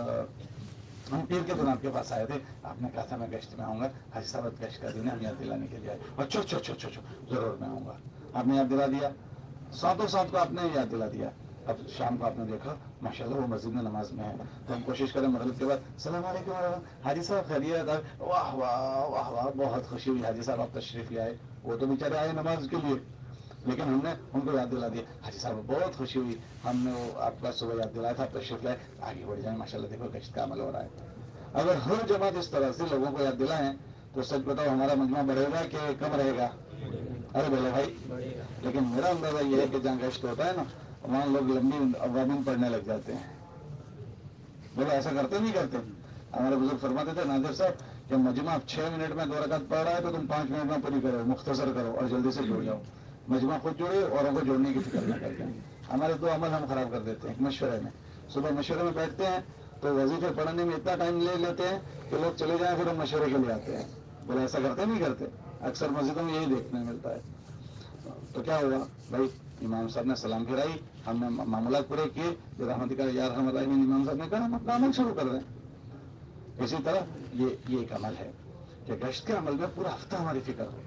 [SPEAKER 1] ہم پیر کے دن آپ کے پاس آئے تھے، آپ نے کہا تھا میں گشت میں آؤں گا. حاجی صاحب گشت کا دن ہے، ہم یاد دلانے کے لیے آئے. اچھا اچھا اچھا اچھا ضرور میں آؤں گا. آپ نے یاد دلا دیا. ساتوں سات کو آپ نے یاد دلا دیا. اب شام کو آپ نے دیکھا ماشاءاللہ وہ مسجد میں نماز میں ہے. تو ہم کوشش کریں مغرب کے بعد السلام علیکم حاجی صاحب خیریت؟ واہ واہ واہ واہ بہت خوشی ہوئی حاجی صاحب آپ تشریف لے آئے. وہ تو بیچارے آئے نماز کے لیے، لیکن ہم نے ان کو یاد دلا دیا. حاجی صاحب بہت خوشی ہوئی، ہم نے وہ آپ کا صبح یاد دلایا تھا، آپ تشریف لائے. آگے بڑھ جائیں ماشاءاللہ دیکھو گشت کا عمل ہو رہا ہے. اگر ہر جماعت اس طرح سے لوگوں کو یاد دلائیں تو سچ بتاؤ ہمارا مجمع بڑھے گا کہ کم رہے گا؟ ارے بولے بھائی. لیکن میرا اندازہ یہ ہے کہ جہاں گشت ہوتا ہے نا وہاں لوگ لمبی عوامین پڑھنے لگ جاتے ہیں. بولے ایسا کرتے نہیں کرتے؟ ہمارے بزرگ فرماتے تھے نادر صاحب کہ مجمع چھ منٹ میں دو رکعت پڑھ رہا ہے تو تم پانچ منٹ میں پوری کرو، مختصر کرو اور جلدی سے جڑ جاؤ. مجمع خود جڑے، اوروں کو جوڑنے کی فکر نہ کرتے ہیں. ہمارے دو عمل ہم خراب کر دیتے ہیں. ایک مشورے میں، صبح مشورے میں بیٹھتے ہیں تو وظیفے پڑھنے میں اتنا ٹائم لے لیتے ہیں کہ لوگ چلے جائیں پھر ہم مشورے کے لیے آتے ہیں. بولے ایسا کرتے نہیں کرتے؟ اکثر مسجدوں میں یہی دیکھنے ملتا ہے. تو کیا ہوا بھائی؟ امام صاحب نے سلام پھرائی، ہم نے معاملات پورے کیے. رحمت کا یار رحمت اللہ امام صاحب نے کہا ہم اپنا عمل شروع کر دیں. اسی طرح یہ یہ ایک عمل ہے کہ گشت کے عمل میں پورا ہفتہ ہماری فکر ہو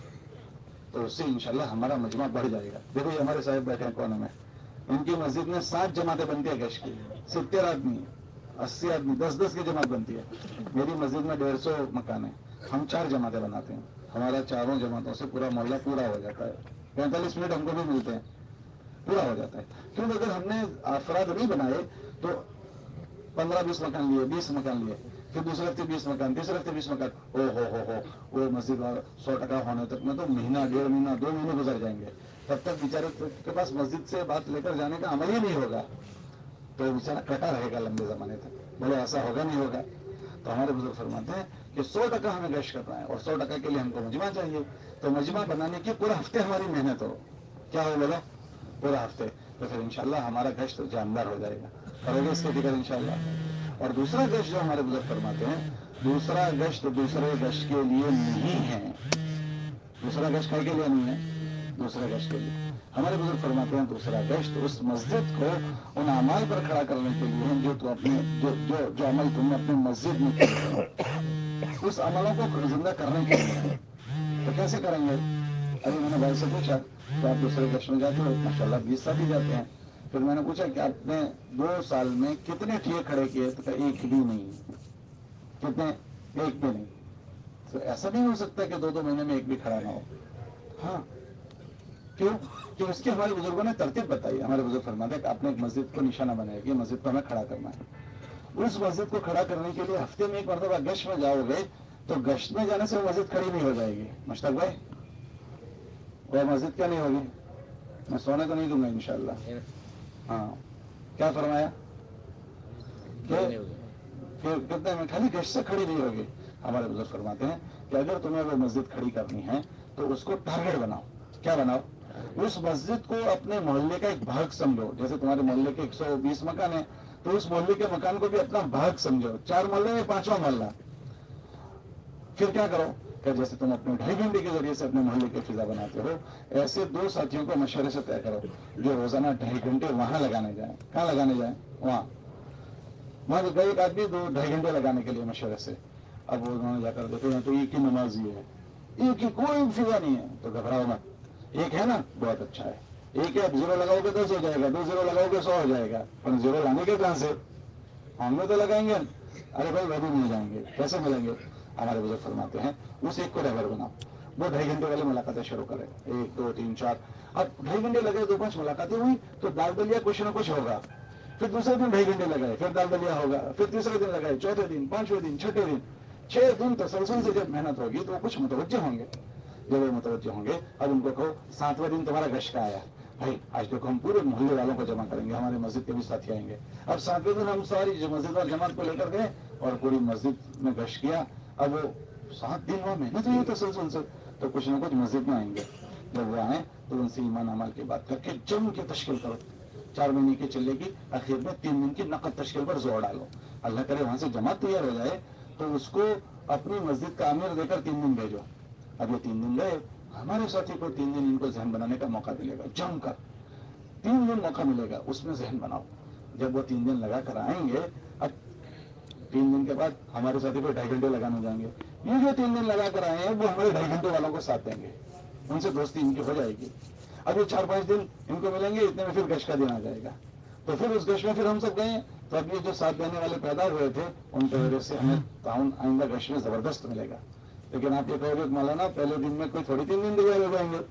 [SPEAKER 1] تو اس سے انشاءاللہ ہمارا مجمع بڑھ جائے گا. دیکھو یہ ہمارے صاحب بیٹھے ہیں کونے میں، ان کی مسجد میں سات جماعتیں بنتی ہیں گشت کی. ستر آدمی، اسی آدمی، دس دس کی جماعت بنتی ہے. میری مسجد میں ڈیڑھ سو مکان ہے، ہم چار جماعتیں بناتے ہیں. ہمارا چاروں جماعتوں سے پورا محلہ پورا ہو جاتا ہے. پینتالیس منٹ ہم کو بھی ملتے ہیں، پورا ہو جاتا ہے. کیونکہ اگر ہم نے افراد نہیں بنائے تو پندرہ بیس مکان لیے، بیس مکان لیے، پھر دوسرے ہفتے بیس مکان، تیسرے ہفتے بیس مکان، او ہو ہو ہو وہ مسجد سو ٹکا ہونے تک میں تو مہینہ ڈیڑھ مہینہ دو مہینے گزر جائیں گے. تب تک بیچارے کے پاس مسجد سے بات لے کر جانے کا عمل ہی نہیں ہوگا. تو بیچارہ کٹا رہے گا لمبے زمانے تک. بولے ایسا ہوگا نہیں ہوگا؟ تو तो हमारे बुजुर्ग फरमाते हैं कि सौ टका हमें गश्त करना है और सौ टका के लिए हमको मजमा चाहिए, तो मजमा बनाने की पूरा हफ्ते हमारी मेहनत हो, क्या हो बोलो, पूरा हफ्ते, तो फिर इंशाल्लाह हमारा गश्त जानदार हो जाएगा। करोगे इसके फिक्र इंशाल्लाह। और दूसरा गश्त जो हमारे बुजुर्ग फरमाते हैं, दूसरा गश्त दूसरे गश्त के लिए नहीं है, दूसरा गश्त के लिए नहीं है, दूसरा गश्त के लिए हमारे बुजुर्ग फरमाते हैं दूसरा गश्त उस मस्जिद को उन अमाल पर खड़ा करने के लिए जो तो अपने जो जो जो अमल तुमने अपने मस्जिद में किए उस अमलों को जिंदा करने के लिए है। तो कैसे करेंगे? अभी मैंने भाई से पूछा कि आप दूसरे गश्त में जाते हो, माशाल्लाह बीस साल ही जाते हैं। फिर मैंने पूछा कि आपने दो साल में कितने ठिए खड़े किए? तो कहा एक भी नहीं। कितने? एक भी नहीं। तो ऐसा नहीं हो सकता कि दो दो महीने में एक भी खड़ा ना हो। हाँ, क्यों? कि उसकी हमारे बुजुर्गों ने तरतीब बताई। हमारे बुजुर्ग फरमाते हैं कि आपने एक मस्जिद को निशाना बनाया कि मस्जिद को हमें खड़ा करना है। उस मस्जिद को खड़ा करने के लिए हफ्ते में एक मरतबा गश्त में जाओगे तो गश्त में जाने से वो मस्जिद खड़ी नहीं हो जाएगी। मुश्ताक भाई, वह मस्जिद क्या नहीं होगी? मैं सोने तो नहीं दूंगा इंशाल्लाह। हाँ, क्या फरमाया? कितने में खाली गश्त से खड़ी नहीं होगी। हमारे बुजुर्ग फरमाते हैं कि अगर तुम्हें वो मस्जिद खड़ी करनी है तो उसको टारगेट बनाओ। क्या बनाओ? उस मस्जिद को अपने मोहल्ले का एक भाग समझो। जैसे तुम्हारे मोहल्ले के एक सौ बीस मकान है तो उस मोहल्ले के मकान को भी अपना भाग समझो। चार मोहल्ले में पांचवा मोहल्ला। फिर क्या करो कि जैसे तुम अपने ढाई घंटे के जरिए से अपने मोहल्ले की फिजा बनाते हो, ऐसे दो साथियों को मशवरे से तय करो जो रोजाना ढाई घंटे वहां लगाने जाए। कहाँ लगाने जाए? वहां वहां गए एक आदमी दो ढाई घंटे लगाने के लिए मशवरे से। अब वो उन्होंने जाकर देखो यहाँ तो एक ही नमाज ही है, एक ही, कोई फिजा नहीं है। तो घबराओ मत, एक है ना, बहुत अच्छा है। एक है, जीरो लगाओगे दस हो जाएगा, दो जीरो लगाओगे सौ हो जाएगा। पर जीरो लाने के कहां से? हम तो लगाएंगे। अरे भाई वह भी मिल जाएंगे। कैसे मिलेंगे? हमारे बुजुर्ग फरमाते हैं उस एक को रहबर बनाओ, वो ढाई घंटे वाली मुलाकातें शुरू करे। एक दो तीन चार, अब ढाई घंटे लगे, दो पांच मुलाकातें हुई तो दाल दलिया कुछ ना कुछ होगा। फिर दूसरे दिन ढाई घंटे लगाए, फिर दाल दलिया होगा। फिर तीसरे दिन लगाए, चौथे दिन, पांचवें दिन, छठे दिन, छह दिन तसलसल से जब मेहनत होगी तो वो कुछ मुतवज्जह होंगे। जब वो मुतवज्जह होंगे, अब उनको कहो सातवें दिन तुम्हारा गश्त का आया, भाई आज देखो हम पूरे मोहल्ले वालों को जमा करेंगे, हमारे मस्जिद के भी साथी आएंगे। अब सातवें दिन हम सारी मस्जिद और जमात को लेकर गए और पूरी मस्जिद में गश्त किया। अब वो सात दिन वहां मेहनत हुई तसलसल से, तो कुछ ना कुछ मस्जिद में आएंगे। जब वो आए तो उनसे ईमान अमल की बात करके जम के तश्कील करो। चार महीने की चलेगी, आखिर में तीन दिन की नकद तश्कील पर जोर डालो। अल्लाह करे वहां से जमात तैयार हो जाए तो उसको अपनी मस्जिद का आमिर देकर तीन दिन भेजो। अब ये तीन दिन गए, हमारे साथी को तीन दिन इनको जहन बनाने का मौका मिलेगा। जमकर तीन दिन मौका मिलेगा, उसमें जहन बनाओ। जब वो तीन दिन लगा कर आएंगे, अब तीन दिन के बाद हमारे साथी को ढाई घंटे लगाने जाएंगे। ये जो तीन दिन लगा कर आए हैं वो हमारे ढाई घंटे वालों को साथ देंगे, उनसे दोस्ती इनकी हो जाएगी। अब ये चार पांच दिन इनको मिलेंगे, इतने में फिर गश्त का दिन आ जाएगा। तो फिर उस गश्त में फिर हम सब गए, तो अब ये जो साथ देने वाले पैदा हुए थे उनके वजह से हमें ताउन आइंदा गश्त में जबरदस्त मिलेगा। लेकिन आप ये कहोगे मौलाना पहले दिन में कोई थोड़ी तीन दिन तैयार हो जाएंगे,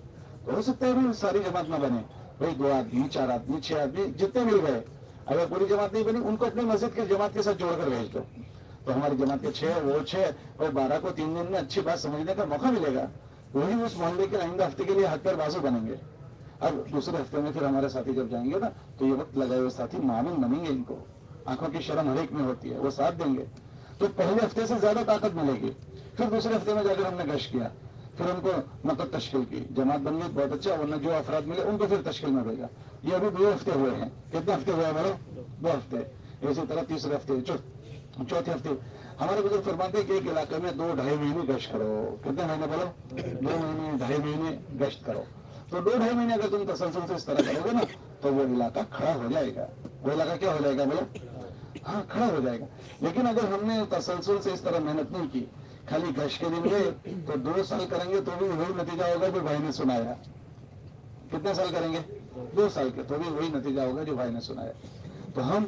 [SPEAKER 1] तो हो सकता है सारी जमात ना बने। भाई दो आदमी, चार आदमी, छह आदमी, जितने मिल गए, अगर पूरी जमात नहीं बनी उनको अपनी मस्जिद की जमात के साथ जोड़कर भेज दो। तो हमारी जमात के छह, वो छह और बारह को तीन दिन में अच्छी बात समझने का मौका मिलेगा। वही उस मोहल्ले के आइंदा हफ्ते के लिए हाथ पैर बाजू बनेंगे। अब दूसरे हफ्ते में फिर हमारे साथी जब जाएंगे ना तो ये वक्त लगाए हुए साथी मामून बनेंगे। इनको आंखों की शर्म हर एक में होती है, वो साथ देंगे तो पहले हफ्ते से ज्यादा ताकत मिलेगी। फिर दूसरे हफ्ते में जाकर हमने गश्त किया, फिर उनको नकद तश्कील की, जमात बन गई, बहुत अच्छा। वरना जो अफराद मिले उनको फिर तश्कील में भेजा। ये अभी दो हफ्ते हुए हैं। कितने हफ्ते हुए हमारे? दो हफ्ते। इसी तरह तीसरे हफ्ते, चौथे हफ्ते हमारे बुजुर्ग फरमाते हैं कि एक इलाके में दो ढाई महीने गश्त करो। कितने महीने बोलो? दो महीने, ढाई महीने गश्त करो। तो दो ढाई महीने अगर तुम तसलसल से इस तरह करोगे ना तो वो इलाका खड़ा हो जाएगा। वो इलाका क्या हो जाएगा बोलो? हाँ, खड़ा हो जाएगा। लेकिन अगर हमने तसलसल से इस तरह मेहनत नहीं की, खाली गश्त के दिन गए, तो दो साल करेंगे तो भी वही नतीजा होगा जो भाई ने सुनाया। कितने साल करेंगे? दो साल के, तो भी वही नतीजा होगा जो भाई ने सुनाया। तो हम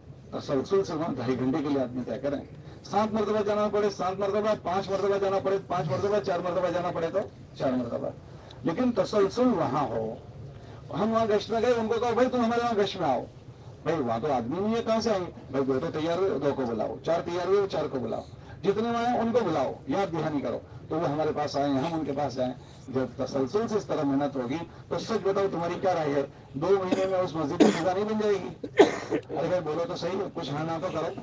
[SPEAKER 1] तसलसल से वहां ढाई घंटे के लिए आदमी तय करें। सात मरतबा जाना पड़े सात मरतबा, पांच मरतबा जाना पड़े पांच मरतबा, चार मरतबा जाना पड़े तो चार मरतबा, लेकिन तसलसल वहां हो। हम वहां गश्त में गए, उनको कहो भाई तुम हमारे वहां गश्त में आओ। भाई वहां तो आदमी नहीं है, कहां से आएंगे? भाई दो तो तैयार हुए, दो को बुलाओ। चार तैयार हुए, चार को बुलाओ। जितने आए उनको बुलाओ, याद दहानी करो तो वो हमारे पास आए, हम उनके पास जाए। जब तसलसल से इस तरह मेहनत होगी तो सच बताओ तुम्हारी क्या राय है, दो महीने में उस मस्जिद की फिजा नहीं बन जाएगी? अरे भाई बोलो तो सही, कुछ हाँ ना तो करो।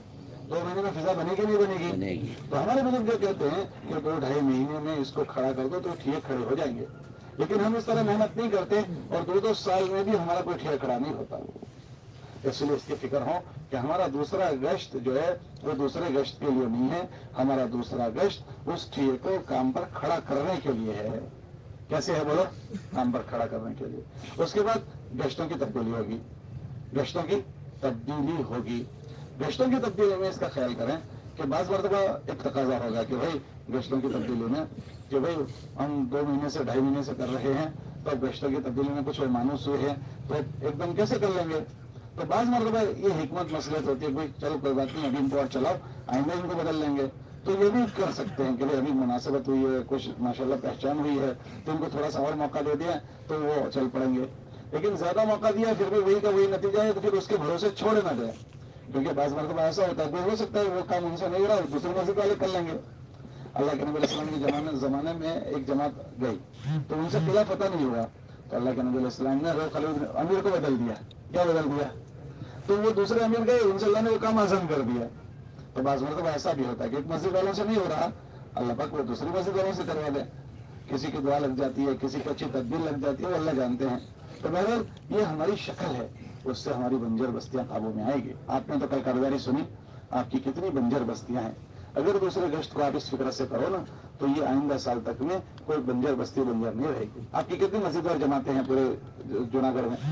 [SPEAKER 1] दो महीने में फिजा बनेगी नहीं बनेगी?
[SPEAKER 6] बनेगी।
[SPEAKER 1] तो हमारे बुजुर्ग जो कहते हैं कि दो ढाई महीने में इसको खड़ा कर दो तो ठीक खड़े हो जाएंगे, लेकिन हम इस तरह मेहनत नहीं करते और दो दो साल में भी हमारा कोई ठीक खड़ा नहीं होता। इसलिए इसकी फिक्र हो कि हमारा दूसरा गश्त जो है वो दूसरे गश्त के लिए नहीं है, हमारा दूसरा गश्त उस ठिए को काम पर खड़ा करने के लिए है। कैसे है बोलो? काम पर खड़ा करने के लिए। उसके बाद गश्तों की तब्दीली होगी, गश्तों की तब्दीली होगी। गश्तों की तब्दीली में इसका ख्याल करें कि बाज़ मरतबा एक तकाजा होगा कि भाई गश्तों की तब्दीली में कि भाई हम दो महीने से ढाई महीने से कर रहे हैं, तो अब गश्तों की तब्दीली में कुछ मानूस हुए हैं तो एकदम कैसे कर लेंगे? तो बाज़ मरतबा ये हिकमत मसलहत होती है, भाई चलो कोई बात नहीं, अभी इनको और चलाओ, आइंदा इनको बदल लेंगे। तो ये भी कर सकते हैं कि भाई अभी मुनासिबत हुई है, कुछ माशाल्लाह पहचान हुई है, तो इनको थोड़ा सा और मौका दे दिया तो वो चल पड़ेंगे। लेकिन ज्यादा मौका दिया फिर भी वही का वही नतीजा है, तो फिर उसके भरोसे छोड़े ना जाए, क्योंकि बाज़ मरतबा ऐसा होता है, कोई हो सकता है वो काम उनसे नहीं रहा, दूसरे मस्जिद वाले कर लेंगे। अल्लाह के नबी अलैहिस्सलाम के जमाने जमाने में एक जमात गई तो उनसे किला पता नहीं हुआ, तो अल्लाह के नबी अलैहिस्सलाम ने रोक अमीर को बदल दिया। क्या बदल दिया? तो वो दूसरे अमीर गए, उनसे अल्लाह ने वो काम आसान कर दिया। तो बाज़ मरतबा ऐसा भी होता है कि एक मस्जिद वालों से नहीं हो रहा, अल्लाह पाक वो दूसरी मस्जिद वालों से करवा दे। किसी की दुआ लग जाती है, किसी की अच्छी तदबीर लग जाती है, वो अल्लाह जानते हैं। तो बहरहाल ये हमारी शक्ल है, उससे हमारी बंजर बस्तियां काबू में आएगी। आपने तो कल कारदारी सुनी, आपकी कितनी बंजर बस्तियां हैं। अगर दूसरे गश्त को आप इस फिक्र से करो ना, तो ये आइंदा साल तक में कोई बंजर बस्ती बंजर नहीं रहेगी। आपकी कितनी मस्जिद और जमाते हैं पूरे जूनागढ़ में,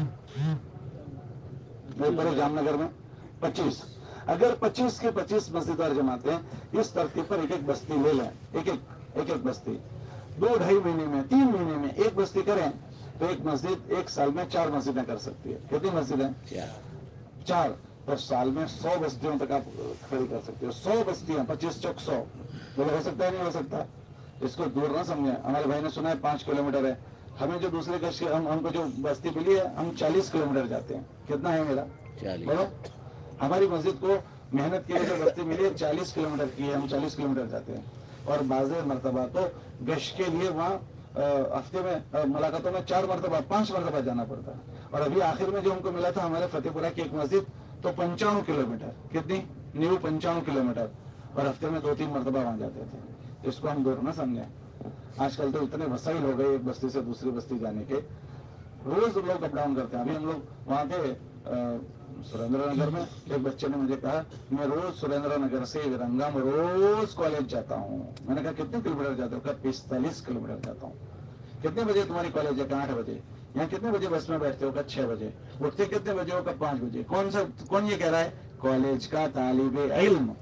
[SPEAKER 1] पूरे जामनगर में? पच्चीस। अगर पच्चीस के पच्चीस मस्जिद और जमातें इस तरतीब पर एक एक बस्ती ले लें, एक एक एक एक बस्ती दो ढाई महीने में, तीन महीने में एक बस्ती करें, तो एक मस्जिद एक साल में चार मस्जिदें कर सकती है। कितनी मस्जिदें? चार। तो साल में सौ बस्तियों तक आप खड़ी कर सकते हो। सौ बस्तियां, पच्चीस चौक सौ, बोलो हो सकता है नहीं हो सकता? इसको दूर ना समझे। हमारे भाई ने सुना है पांच किलोमीटर है, हमें जो दूसरे का हम हमको जो बस्ती मिली है हम चालीस किलोमीटर जाते हैं। कितना है मेरा? बोलो। हमारी मस्जिद को मेहनत की वजह से बस्ती मिली है चालीस किलोमीटर की है, हम चालीस किलोमीटर जाते हैं। और बाज़े मरतबा तो गश्त के लिए वहाँ हफ्ते में मुलाकातों में चार मरतबा पांच मरतबा जाना पड़ता है। और अभी आखिर में जो हमको मिला था हमारे फतेहपुरा की एक मस्जिद, तो पंचानवे किलोमीटर, कितनी न्यू पंचानवे किलोमीटर, और हफ्ते में दो तीन मरतबा वहां जाते थे। इसको हम दूर ना समझे। आजकल तो इतने वसाइल हो गए एक बस्ती से दूसरी बस्ती जाने के, रोज लोग अप डाउन करते हैं। अभी हम लोग वहां थे सुरेंद्र नगर में, एक बच्चे ने मुझे कहा मैं रोज सुरेंद्र नगर से रंगम रोज कॉलेज जाता हूँ। मैंने कहा कितने किलोमीटर जाते हो? कहा पिस्तालीस किलोमीटर जाता हूँ। कितने बजे तुम्हारी कॉलेज है? कहा आठ बजे। यहाँ कितने बजे बस में बैठते हो? कहा छह बजे। उठते कितने बजे हो? कहा पांच बजे। कौन सा कौन ये कह रहा है? कॉलेज का तालिबे इल्म।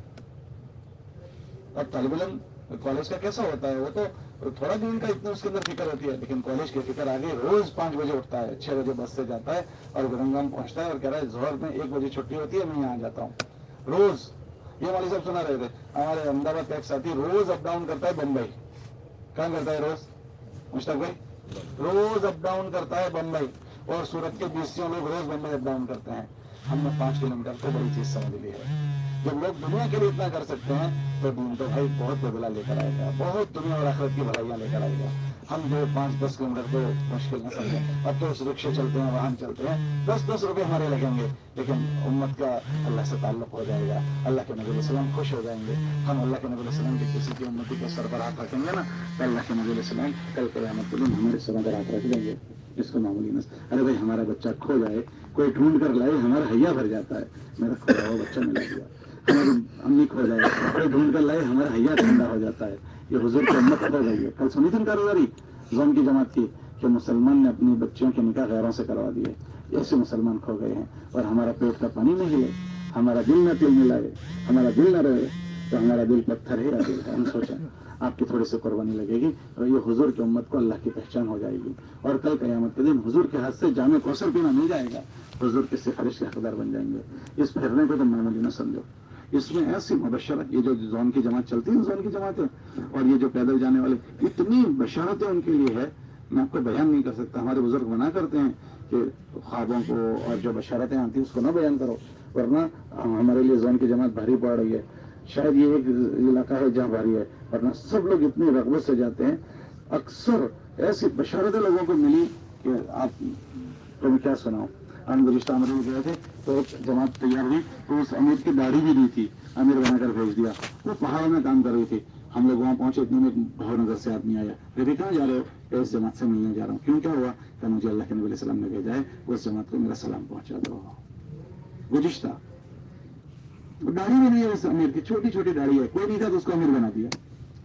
[SPEAKER 1] अब तालिबे इल्म कॉलेज का कैसा होता है? वो तो थोड़ा दिन का इतना उसके अंदर फिक्र होती है, लेकिन कॉलेज की फिक्र आगे। रोज पांच बजे उठता है, छह बजे बस से जाता है और गुरंगम पहुंचता है और कह रहा है जोहर में एक बजे छुट्टी होती है, मैं यहाँ जाता हूँ रोज। ये वाली सब सुना रहे थे। हमारे अहमदाबाद का एक साथी रोज अप डाउन करता है बम्बई। कहाँ करता है रोज? मुश्ताक भाई रोज अप डाउन करता है बम्बई, और सूरत के बीसियों लोग रोज बम्बई अप डाउन करते हैं। हमने पांच किलोमीटर को बड़ी चीज समझ ली है। जब लोग दुनिया के लिए इतना कर सकते हैं तो दीन तो भाई बहुत बदला लेकर आएगा, बहुत दुनिया और आखिरत की भलाइयां लेकर आएगा। हम जो पांच दस किलोमीटर को मुश्किल न समझें। अब तो रिक्शे चलते हैं, वाहन चलते हैं, दस दस रुपए हमारे लगेंगे, लेकिन उम्मत का अल्लाह से ताल्लुक हो जाएगा, अल्लाह के नबी सलाम खुश हो जाएंगे। हम अल्लाह के नबी सलाम के किसी की उम्मती के सर पर हाथ रखेंगे ना, तो अल्लाह के नबी सलाम कल क़यामत के दिन हमारे सरों पर हाथ रख देंगे। इसको मामूली न, अरे भाई हमारा बच्चा खो जाए, कोई ढूंढ कर लाए, हमारा हैया भर जाता है, मेरा खोया हुआ बच्चा मिला दिया। हमारी अम्मी खो जाए, कोई ढूंढ कर लाए, हमारा हैया ठंडा हो जाता है। ये हुजूर की उम्मत हो गई है। कल सुनी थी कारोबारी जोन की जमात की कि मुसलमान ने अपनी बच्चियों के निकाह गैरों से करवा दिए। ऐसे मुसलमान खो गए हैं। और हमारा पेट का पानी नहीं हिले, हमारा दिल न तिल मिलाए, हमारा दिल न रहे, तो हमारा दिल पत्थर है या दिल है? हम सोचें आपकी थोड़ी सी कुर्बानी लगेगी और ये हुजूर की उम्मत को अल्लाह की पहचान हो जाएगी। और कल क़यामत के दिन हुजूर के हाथ से जामे कौसर पीना नहीं जाएगा, हुजूर की सिफारिश के हकदार बन जाएंगे। इस फिरने को तो मामूली न समझो। इसमें ऐसी मुबशरत, ये जो जोन की जमात चलती है, जोन की जमातें, और ये जो पैदल जाने वाले, इतनी बशारतें उनके लिए है, मैं आपको बयान नहीं कर सकता। हमारे बुजुर्ग मना करते हैं कि ख्वाबों को और जो बशारतें आती हैं उसको ना बयान करो, वरना हमारे लिए जोन की जमात भारी पड़ रही है। शायद ये एक इलाका है जहाँ भारी है, वरना सब लोग इतनी रग़बत से जाते हैं। अक्सर ऐसी बशारतें लोगों को मिली कि आप तो मैं क्या सुनाऊं। हम गुज़िश्ता अमरीन गए थे, تو ایک جماعت تیار ہوئی تو اس امیر کی داڑھی بھی دی تھی, امیر بنا کر بھیج دیا. وہ پہاڑ میں کام کر رہی تھی. ہم لوگ وہاں پہنچے, اتنے میں بھاؤ نگر سے آدمی آیا. پھر کہاں جا رہے ہو؟ کہ اس جماعت سے ملنے جا رہا ہوں. کیوں, کیا ہوا؟ کہ مجھے اللہ کے نبی علیہ السلام نے بھیجا ہے, اس جماعت کو میرا سلام پہنچا دو. گزشتہ داڑھی بھی نہیں ہے اس امیر کی, چھوٹی چھوٹی داڑھی ہے, کوئی نہیں تھا تو اس کو امیر بنا دیا.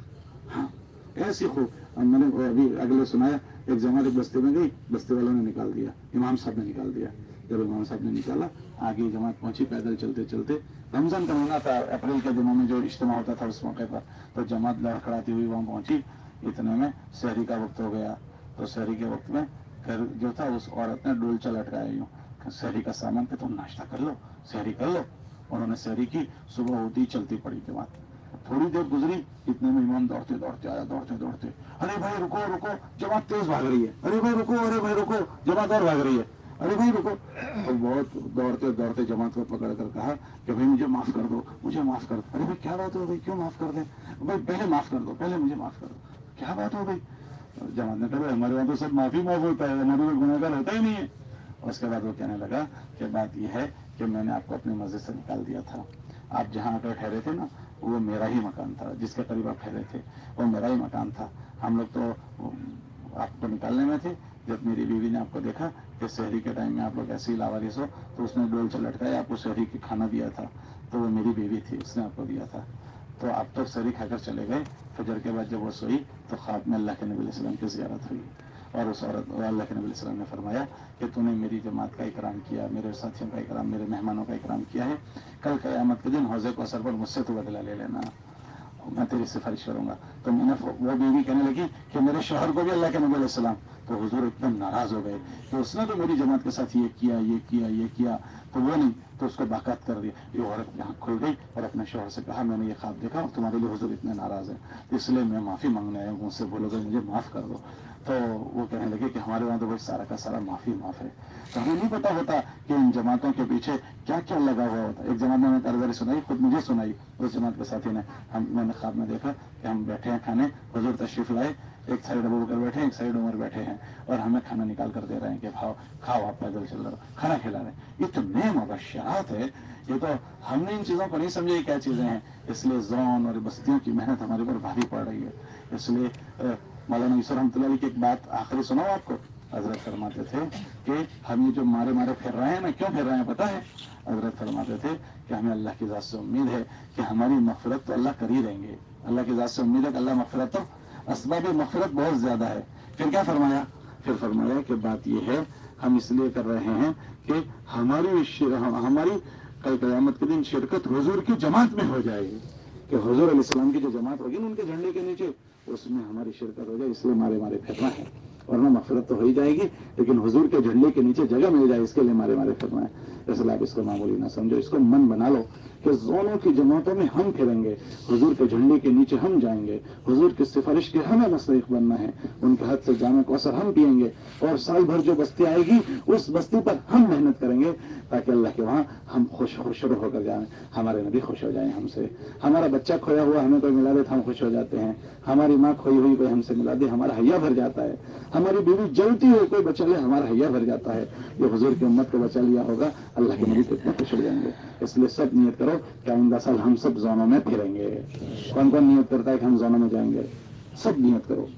[SPEAKER 1] ہاں ایسی خوب میں نے ابھی اگلے سنایا, ایک جماعت ایک بستی میں گئی, بستی والوں نے نکال دیا, امام صاحب نے نکال دیا. جب امام صاحب نے نکالا, آگے جماعت پہنچی پیدل چلتے چلتے. رمضان کا مہینہ تھا, اپریل کے دنوں میں جو اجتماع ہوتا تھا اس موقع پر, تو جماعت لڑکھڑاتی ہوئی وہاں پہنچی. اتنے میں سحری کا وقت ہو گیا. تو سحری کے وقت میں پھر جو تھا اس عورت نے ڈولچا لٹکایا یوں, سحری کا سامان کہ تم ناشتہ کر لو, سحری کر لو. انہوں نے سحری کی. صبح ہوتی چلتی پڑی جماعت. تھوڑی دیر گزری, اتنے میں امام دوڑتے دوڑتے آیا, دوڑتے دوڑتے, ارے بھائی رکو رکو, جماعت تیز بھاگ رہی ہے. ارے بھائی رکو, ارے بھائی رکو, جماعت اور بھاگ رہی ہے. ارے بھائی رکو. تو بہت دوڑتے دوڑتے جماعت کو پکڑ کر کہا کہ بھائی مجھے معاف کر دو, مجھے معاف کر دو. ارے بھائی کیا بات ہو گئی, کیوں معاف کر دیں؟ بھائی پہلے معاف کر دو, پہلے مجھے معاف کر دو. کیا بات ہو گئی؟ جماعت نے کہا ہمارے وہاں تو سب معافی معاف ہوتا ہے, ہمارے کوئی گناہگار ہوتا ہی نہیں ہے. اس کے بعد وہ کہنے لگا کہ بات یہ ہے کہ میں نے آپ کو اپنی مسجد سے نکال دیا تھا. آپ جہاں آ کر ٹھہرے تھے نا, وہ میرا ہی مکان تھا. جس کے قریب آپ ٹھہرے تھے وہ میرا ہی مکان تھا. ہم لوگ تو آپ کو نکالنے میں تھے. جب میری بیوی نے آپ کو دیکھا کہ شہری کے ٹائم میں آپ لوگ ایسے ہی لاواریس ہو, تو اس نے ڈول سے لٹکایا, آپ کو شہری کی کھانا دیا تھا. تو وہ میری بیوی تھی, اس نے آپ کو دیا تھا. تو آپ تو شہری کھا کر چلے گئے. فجر کے بعد جب وہ سوئی تو خواب میں اللہ کے نبی علیہ السلام کی زیارت ہوئی, اور اس عورت اللہ کے نبی علیہ السلام نے فرمایا کہ تو نے میری جماعت کا اکرام کیا, میرے ساتھیوں کا اکرام, میرے مہمانوں کا اکرام کیا ہے. کل قیامت کے دن حوض کوثر پر مجھ سے تو بدلہ لے لینا, میں تیری سفارش کروں گا. تو میں نے وہ بیوی کہنے لگی کہ میرے شوہر کو بھی اللہ کے نبی علیہ السلام. تو حضور ایک دم ناراض ہو گئے کہ اس نے تو میری جماعت کے ساتھ یہ کیا یہ کیا یہ کیا, تو وہ نہیں, تو اس کو باقاعد کر دیا. یہ عورت یہاں کھل گئی اور اپنے شوہر سے کہا میں نے یہ خواب دیکھا اور تمہارے لیے حضور اتنے ناراض ہیں, اس لیے میں معافی مانگنے آیا ہوں, مجھ سے بولو گے مجھے معاف کر دو. تو وہ کہنے لگے کہ ہمارے وہاں تو بھائی سارا کا سارا معافی معاف ہے. تو ہمیں نہیں پتا ہوتا کہ ان جماعتوں کے پیچھے کیا کیا لگا ہوا ہوتا. ایک جماعت میں نے کارگزاری سنائی, خود مجھے سنائی, اس جماعت کے ساتھی نے. ہم میں نے خواب میں دیکھا کہ ہم بیٹھے ہیں کھانے, حضور تشریف لائے, ایک سائڈ ابو بکر بیٹھے ہیں, ایک سائڈ عمر بیٹھے ہیں, اور ہمیں کھانا نکال کر دے رہے ہیں کہ کھاؤ کھاؤ, آپ پیدل چل رہے ہو, کھانا کھلا رہے ہیں. اتنے مبشرات ہے, یہ تو ہم نے ان چیزوں کو نہیں سمجھے کیا چیزیں ہیں. اس لیے زون اور بستیوں کی محنت ہمارے پر بھاری پڑ رہی ہے. اس لیے مولانا یوسف رحمۃ اللہ علیہ کی ایک بات آخری سناؤ آپ کو. حضرت فرماتے تھے کہ ہم یہ جو مارے مارے پھر رہے ہیں نا, کیوں پھر رہے ہیں پتہ ہے؟ حضرت فرماتے تھے کہ ہمیں اللہ کی ذات سے امید ہے کہ ہماری مغفرت تو اللہ کر ہی دیں گے. اللہ کی ذات سے امید ہے کہ اللہ مغفرت, تو اسباب مغفرت بہت زیادہ ہے. پھر کیا فرمایا؟ پھر فرمایا کہ بات یہ ہے ہم اس لیے کر رہے ہیں کہ ہماری ہماری کل قیامت کے دن شرکت حضور کی جماعت میں ہو جائے گی, کہ حضور علیہ السلام کی جو جماعت ہوگی نا ان کے جھنڈے کے نیچے, اس میں ہماری شرکت ہو جائے. اس لیے مارے مارے پھرنا ہے, ورنہ مغفرت تو ہو ہی جائے گی, لیکن حضور کے جھنڈے کے نیچے جگہ مل جائے اس کے لیے مارے مارے پھرنا ہے. اس لیے آپ اس کو معمولی نہ سمجھو, اس کو من بنا لو کہ زونوں کی جماعتوں میں ہم پھریں گے, حضور کے جھنڈے کے نیچے ہم جائیں گے, حضور کی سفارش کے ہمیں مستحق بننا ہے, ان کے ہاتھ سے جامع کوثر ہم پیئیں گے, اور سال بھر جو بستی آئے گی اس بستی پر ہم محنت کریں گے, تاکہ اللہ کے وہاں ہم خوش خوش ہو کر جائیں, ہمارے نبی خوش ہو جائیں ہم سے. ہمارا بچہ کھویا ہوا ہمیں کوئی ملا دے تو ہم خوش ہو جاتے ہیں, ہماری ماں کھوئی ہوئی کوئی ہم سے ملا دے ہمارا حیا بھر جاتا ہے, ہماری بیوی جلتی ہو کوئی بچا لے ہمارا حیا بھر جاتا ہے. جو حضور کی امت کو بچا لیا ہوگا اللہ کے نبی کتنے خوش ہو جائیں گے. اس لیے سب نیت کرو کہ آئندہ سال ہم سب زونوں میں پھریں گے. کون کون نیت کرتا ہے کہ ہم زونوں میں جائیں گے؟ سب نیت کرو.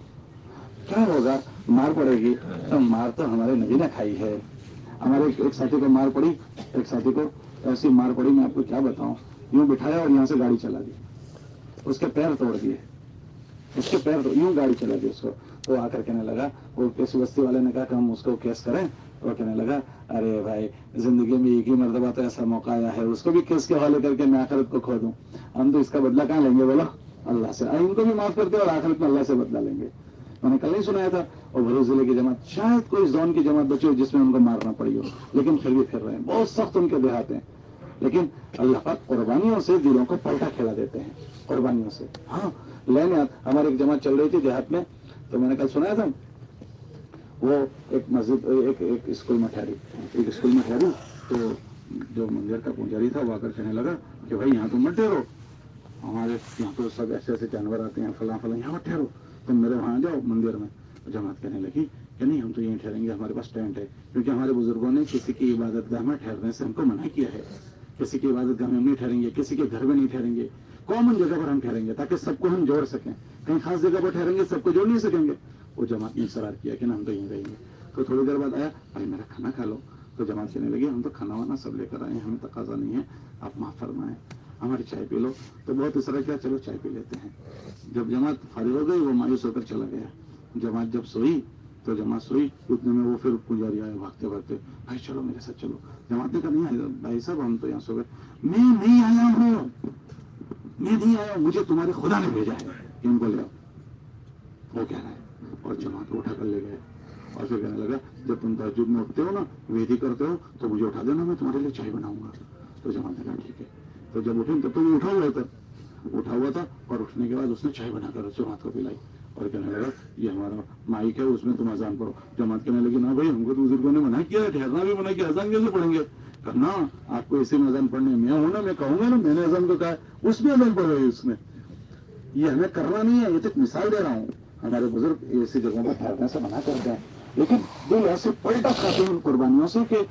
[SPEAKER 1] کیا ہوگا؟ مار پڑے گی تو مار تو ہمارے نبی نے کھائی ہے. ہمارے ایک ساتھی کو مار پڑی, ایک ساتھی کو ایسی مار پڑی میں آپ کو کیا بتاؤں, یوں بٹھایا اور یہاں سے گاڑی چلا دی, اس کے پیر توڑ دیے, اس کے پیر یوں گاڑی چلا دی اس کو. تو آ کر کہنے لگا, وہ کسی بستی والے نے کہا کہ ہم اس کو کیس کریں, وہ کہنے لگا ارے بھائی زندگی میں ایک ہی مرتبہ تو ایسا موقع آیا ہے, اس کو بھی کیس کے حوالے کر کے میں آخرت کو کھو دوں, ہم تو اس کا بدلہ کہاں لیں گے بولو, اللہ سے. ان کو بھی معاف کرتے اور آخرت میں اللہ سے بدلہ لیں گے. میں نے کل نہیں سنایا تھا, اور بھرو ضلع کی جماعت, شاید کوئی زون کی جماعت بچی ہو جس میں ان کو مارنا پڑی ہو, لیکن پھر بھی پھر رہے ہیں. بہت سخت ان کے دیہات ہیں, لیکن اللہ پاک قربانیوں سے دلوں کو پلٹا کھلا دیتے ہیں, قربانیوں سے. ہاں لینے ہماری ایک جماعت چل رہی تھی دیہات میں, تو میں نے کل سنایا تھا, وہ ایک مسجد ایک ایک اسکول میں ٹھہری, ایک اسکول میں ٹھہری, تو جو مندر کا پجاری تھا وہ آ کر کہنے لگا کہ بھائی یہاں تم مت ٹھہرو, ہمارے یہاں تو سب ایسے ایسے جانور آتے ہیں, فلاں فلاں, یہاں مت ٹھہرو, تم میرے وہاں جاؤ مندر میں. جماعت کہنے لگی کہ نہیں ہم تو یہیں ٹھہریں گے, ہمارے پاس ٹینٹ ہے, کیونکہ ہمارے بزرگوں نے کسی کی عبادت گاہ میں ٹھہرنے سے ہم کو منع کیا ہے. کسی کی عبادت گاہ میں ہم نہیں ٹھہریں گے, کسی کے گھر میں نہیں ٹھہریں گے, کامن جگہ پر ہم ٹھہریں گے تاکہ سب کو ہم جوڑ سکیں. کہیں خاص جگہ پر ٹھہریں گے سب کو جوڑ نہیں سکیں گے. وہ جماعت نے اصرار کیا کہ نا ہم تو یہیں رہیں گے. تو تھوڑی دیر بعد آیا, بھائی میرا کھانا کھا لو. تو جماعت کہنے لگی ہم تو کھانا وانا سب لے کر آئے ہیں, ہمیں تقاضا نہیں ہے, آپ معاف فرمائیں, ہماری چائے پی لو. تو بہت اصرار کیا, چلو چائے پی لیتے ہیں. جب جماعت فارغ ہو گئی وہ مایوس ہو کر چلا گیا. جماعت جب سوئی تو جماعت سوئی اتنے میں وہ پھر پجاری آئے بھاگتے بھاگتے, بھائی چلو میرے ساتھ چلو. جماعت نے کہا نہیں آئے بھائی صاحب ہم تو یہاں سو گئے. میں نہیں آیا ہوں, میں نہیں آیا ہوں, مجھے تمہارے خدا نے بھیجا ہے, ان کو لے آؤ. وہ کہہ رہا ہے, اور جماعت کو اٹھا کر لے گئے. اور پھر کہنے لگا جب تم تہجد میں اٹھتے ہو نا, ویدی کرتے ہو, تو مجھے اٹھا دینا, میں تمہارے لیے چائے بناؤں گا. تو جماعت نے کہا ٹھیک ہے. تو جب اٹھے تب تو وہ اٹھا ہوا تھا, اٹھا ہوا تھا اور اٹھنے کے بعد اس نے چائے بنا کر جماعت کو پلائی. اور کہنے لگا یہ ہمارا مائک ہے, اس میں تم اذان پڑھو. جماعت کہنے لگی نا بھائی ہم کو تو بزرگوں نے منع کیا ہے, ٹھہرنا بھی منع کیا, اذان کیسے پڑھیں گے. کرنا آپ کو اسی میں اذان پڑھنے, میں ہوں نا, میں کہوں گا نا, میں نے اذان کو کہا ہے اس میں اذان پڑھ رہی ہے. اس میں یہ ہمیں کرنا نہیں ہے, یہ تو مثال دے رہا ہوں. ہمارے بزرگ ایسی جگہوں پر ٹھہرنے سے منع کرتے ہیں, لیکن دل ایسے پلٹا کھاتے ہیں ان قربانیوں سے کہ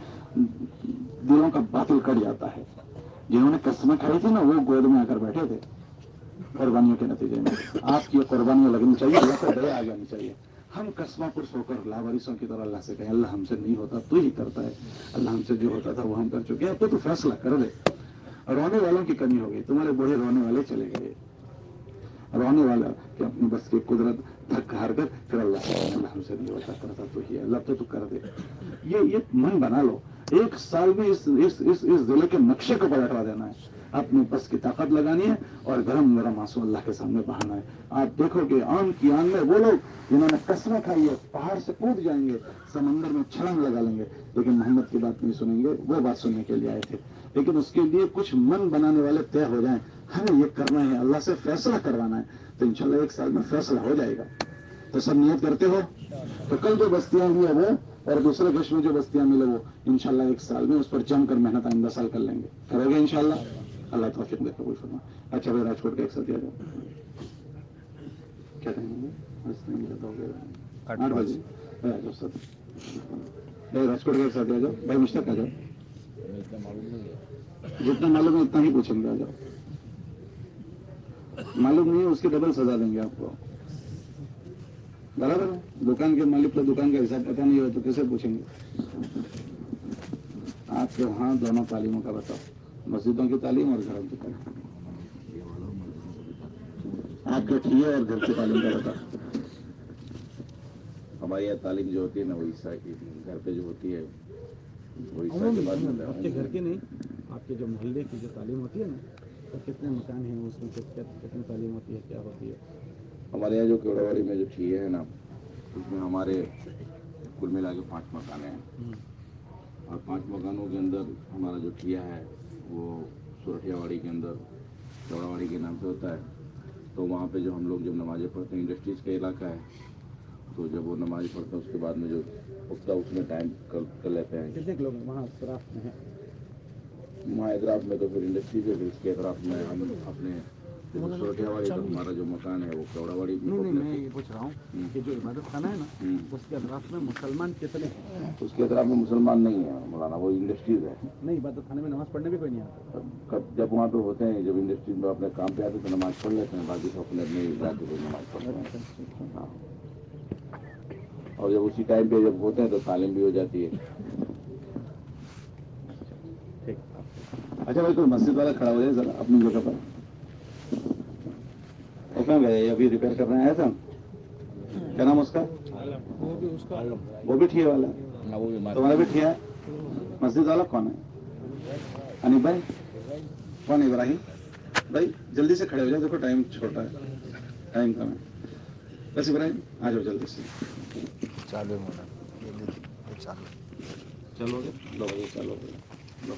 [SPEAKER 1] دلوں کا باطل کٹ جاتا ہے. جنہوں نے قسمیں کھائی تھی نا وہ گود میں آ کر بیٹھے تھے قربانیوں کے نتیجے میں. آپ کی قربانیاں لگنی چاہیے, اللہ کو دیا آ جانی چاہیے. ہم قسموں پر سو کر لاوارثوں کی طرح اللہ سے کہیں اللہ ہم سے نہیں ہوتا تو ہی کرتا ہے, اللہ ہم سے جو ہوتا تھا وہ ہم کر چکے ہیں, اب تو فیصلہ کر دے. رونے والوں کی کمی ہو گئی, تمہارے بوڑھے رونے والے چلے گئے. رونے والا کہ اپنی بس کی قدرت تھک ہار کر پھر اللہ سے اللہ ہم سے نہیں ہوتا, کرتا تو ہی اللہ تو تو کر دے. یہ یہ من بنا لو, ایک سال میں اس اس اس اس ضلع کے نقشے کو پلٹوا دینا ہے. اپنی بس کی طاقت لگانی ہے اور گرم گرم آنسو اللہ کے سامنے بہانا ہے. آپ دیکھو گے آن کی آن میں وہ لوگ جنہوں نے قسمیں کھائی ہے پہاڑ سے کود جائیں گے, سمندر میں چھلانگ لگا لیں گے, لیکن محمد کی بات نہیں سنیں گے. وہ بات سننے کے لیے آئے تھے, لیکن اس کے لیے کچھ من بنانے والے طے ہو جائیں, ہمیں یہ کرنا ہے, اللہ سے فیصلہ کروانا ہے, تو انشاءاللہ ایک سال میں فیصلہ ہو جائے گا. تو سب نیت کرتے ہو. تو کل جو بستیاں ہوئی ہے وہ اور دوسرے کش میں جو بستیاں ملے وہ انشاءاللہ ایک سال میں اس پر جم کر محنت آئندہ سال کر لیں گے. کرو گے انشاءاللہ, اللہ توفیق دے قبول فرمائے. اچھا بھائی راجکوٹ کا ایک ساتھ آ جاؤ. کیا ٹائم ہو گیا, آٹھ بجے. بھائی راجکوٹ کا ایک ساتھ آ جاؤ. بھائی مشتاق آ جاؤ, جتنا معلوم ہے اتنا ہی پوچھیں گے. آ جاؤ, معلوم نہیں ہے اس کی ڈبل سزا دیں گے آپ کو. برابر ہے, دکان کے مالک کو دکان کا حساب پتہ نہیں ہو تو کیسے پوچھیں گے. آپ کے وہاں دونوں تعلیموں کا بتاؤ, مسجدوں کی تعلیم اور گھروں کی تعلیم. آپ کے ٹھیک ہے اور گھر کی تعلیم کا بتاؤ. ہمارے یہاں تعلیم جو ہوتی ہے نا وہ عیسیٰ کی, گھر پہ جو ہوتی ہے وہ عیسیٰ کے بعد میں.
[SPEAKER 4] آپ کے گھر کی نہیں, آپ کے جو محلے کی جو تعلیم ہوتی ہے نا, تو کتنے مکان ہیں اس میں, کتنی تعلیم ہوتی ہے, کیا ہوتی ہے.
[SPEAKER 1] ہمارے یہاں جو کیوڑاواڑی میں جو ٹھیے ہے نا, اس میں ہمارے کل ملا کے پانچ مکان ہیں. اور پانچ مکانوں کے اندر ہمارا جو ٹھیا ہے وہ سورٹھیا واڑی کے اندر چوڑا واڑی کے نام سے ہوتا ہے. تو وہاں پہ جو ہم لوگ جب نمازیں پڑھتے ہیں, انڈسٹریز کا علاقہ ہے, تو جب وہ نماز پڑھتے ہیں اس کے بعد میں جو اگتا ہے اس میں ٹائم کر لیتے ہیں.
[SPEAKER 4] کتنے کلو وہاں سراف میں ہے
[SPEAKER 1] وہاں اطراف میں تو پھر انڈسٹریز ہے, پھر اس کے اطراف میں ہم اپنے سورٹیا واڑی تو ہمارا جو مکان ہے وہ چوڑا واڑی.
[SPEAKER 4] نہیں نہیں میں یہ پوچھ رہا ہوں کہ جو عبادت خانہ ہے نا اس کے اطراف میں مسلمان کتنے ہیں.
[SPEAKER 1] اس کے اطراف میں مسلمان نہیں ہیں مولانا, وہ انڈسٹریز ہے.
[SPEAKER 4] نہیں, عبادت خانے میں نماز پڑھنے بھی کوئی نہیں آتا.
[SPEAKER 1] جب وہاں پہ ہوتے ہیں, جب انڈسٹریز میں اپنے کام پہ آتے ہیں تو نماز پڑھ لیتے ہیں, باقی تو اپنے اپنے جا کے کوئی نماز پڑھتے ہیں. ہاں, اور جب اسی ٹائم پہ جب ہوتے ہیں تو تعلیم بھی ہو جاتی ہے. ٹھیک. اچھا بھائی, کوئی مسجد والا کھڑا ہو جائے ذرا اپنی جگہ پر. گئے ابھی ریپیئر کر رہے ہیں ایسا, کیا نام اس کا,
[SPEAKER 3] وہ بھی اس کا
[SPEAKER 1] وہ بھی ٹھیے والا ہے, تمہارا بھی ٹھیے ہے. مسجد والا کون ہے, انیف بھائی. کون ابراہیم بھائی, جلدی سے کھڑے ہو جائے, دیکھو ٹائم چھوٹا ہے, ٹائم کم ہے. بس ابراہیم آ جاؤ جلدی سے.
[SPEAKER 2] چالو ہونا چالو
[SPEAKER 1] چلو گے, لو بھائی چلو گے. لو,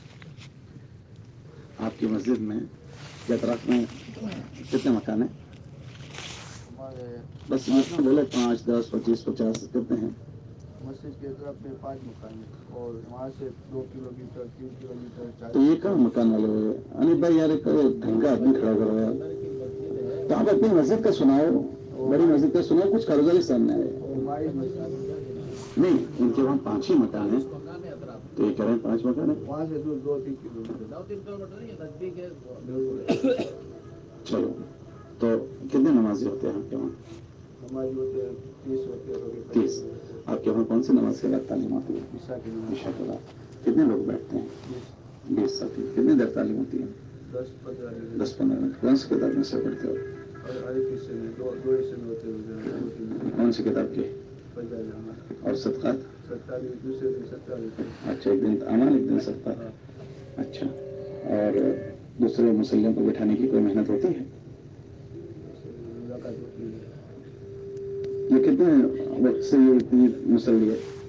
[SPEAKER 1] آپ کی مسجد میں کے اطراف میں کتنے مکان ہیں.
[SPEAKER 5] ہمارے
[SPEAKER 1] بس اتنا بولو, پانچ دس پچیس پچاس کتنے ہیں.
[SPEAKER 5] مسجد کے طرف میں پانچ مکان ہیں, اور وہاں سے دو کلو میٹر تین کلو میٹر چار
[SPEAKER 1] تو یہ کہاں مکان والے ہوئے انیف بھائی, یار ایک ڈھنگ کا آدمی کھڑا کرو یار. تو آپ اپنی مسجد کا سناؤ, بڑی مسجد کا سناؤ, کچھ کاروباری سامنے آئے.
[SPEAKER 5] ہماری مسجد
[SPEAKER 1] نہیں ان کے وہاں پانچ ہی مکان ہیں تو یہ کہہ رہے ہیں پانچ مکان ہیں.
[SPEAKER 4] وہاں سے دو دو تین کلو میٹر دو تین کلو میٹر نہیں نزدیک ہے.
[SPEAKER 1] چلو تو کتنے نمازی ہوتے ہیں آپ کے وہاں؟
[SPEAKER 4] ہماری ہوتے ہیں تیس ہوتے ہیں.
[SPEAKER 1] تیس. آپ کے وہاں کون سی نماز کے بعد تعلیم ہوتی ہے؟
[SPEAKER 4] عشاء کی نماز.
[SPEAKER 1] عشاء کے بعد. کتنے لوگ بیٹھتے ہیں؟ بیس ساتھی. کتنی دیر تعلیم ہوتی ہے؟
[SPEAKER 4] دس پندرہ منٹ.
[SPEAKER 1] دس پندرہ منٹ. کون سی کتاب میں سے پڑھتے ہو؟
[SPEAKER 4] اور ہر ایک حصے میں دو دو حصے میں ہوتے ہیں.
[SPEAKER 1] کون سی کتاب کی؟
[SPEAKER 4] فضائل اعمال.
[SPEAKER 1] اور صدقات؟
[SPEAKER 4] صدقات دوسرے دن صدقہ دیتے ہیں.
[SPEAKER 1] اچھا ایک دن اعمال ایک دن صدقات. اچھا اور دوسرے مسلموں کو بٹھانے کی کوئی محنت ہوتی ہے؟
[SPEAKER 4] ملاقات ہوتی ہے.
[SPEAKER 1] یہ کتنے وقت سے یہ اتنی مسلی ہے؟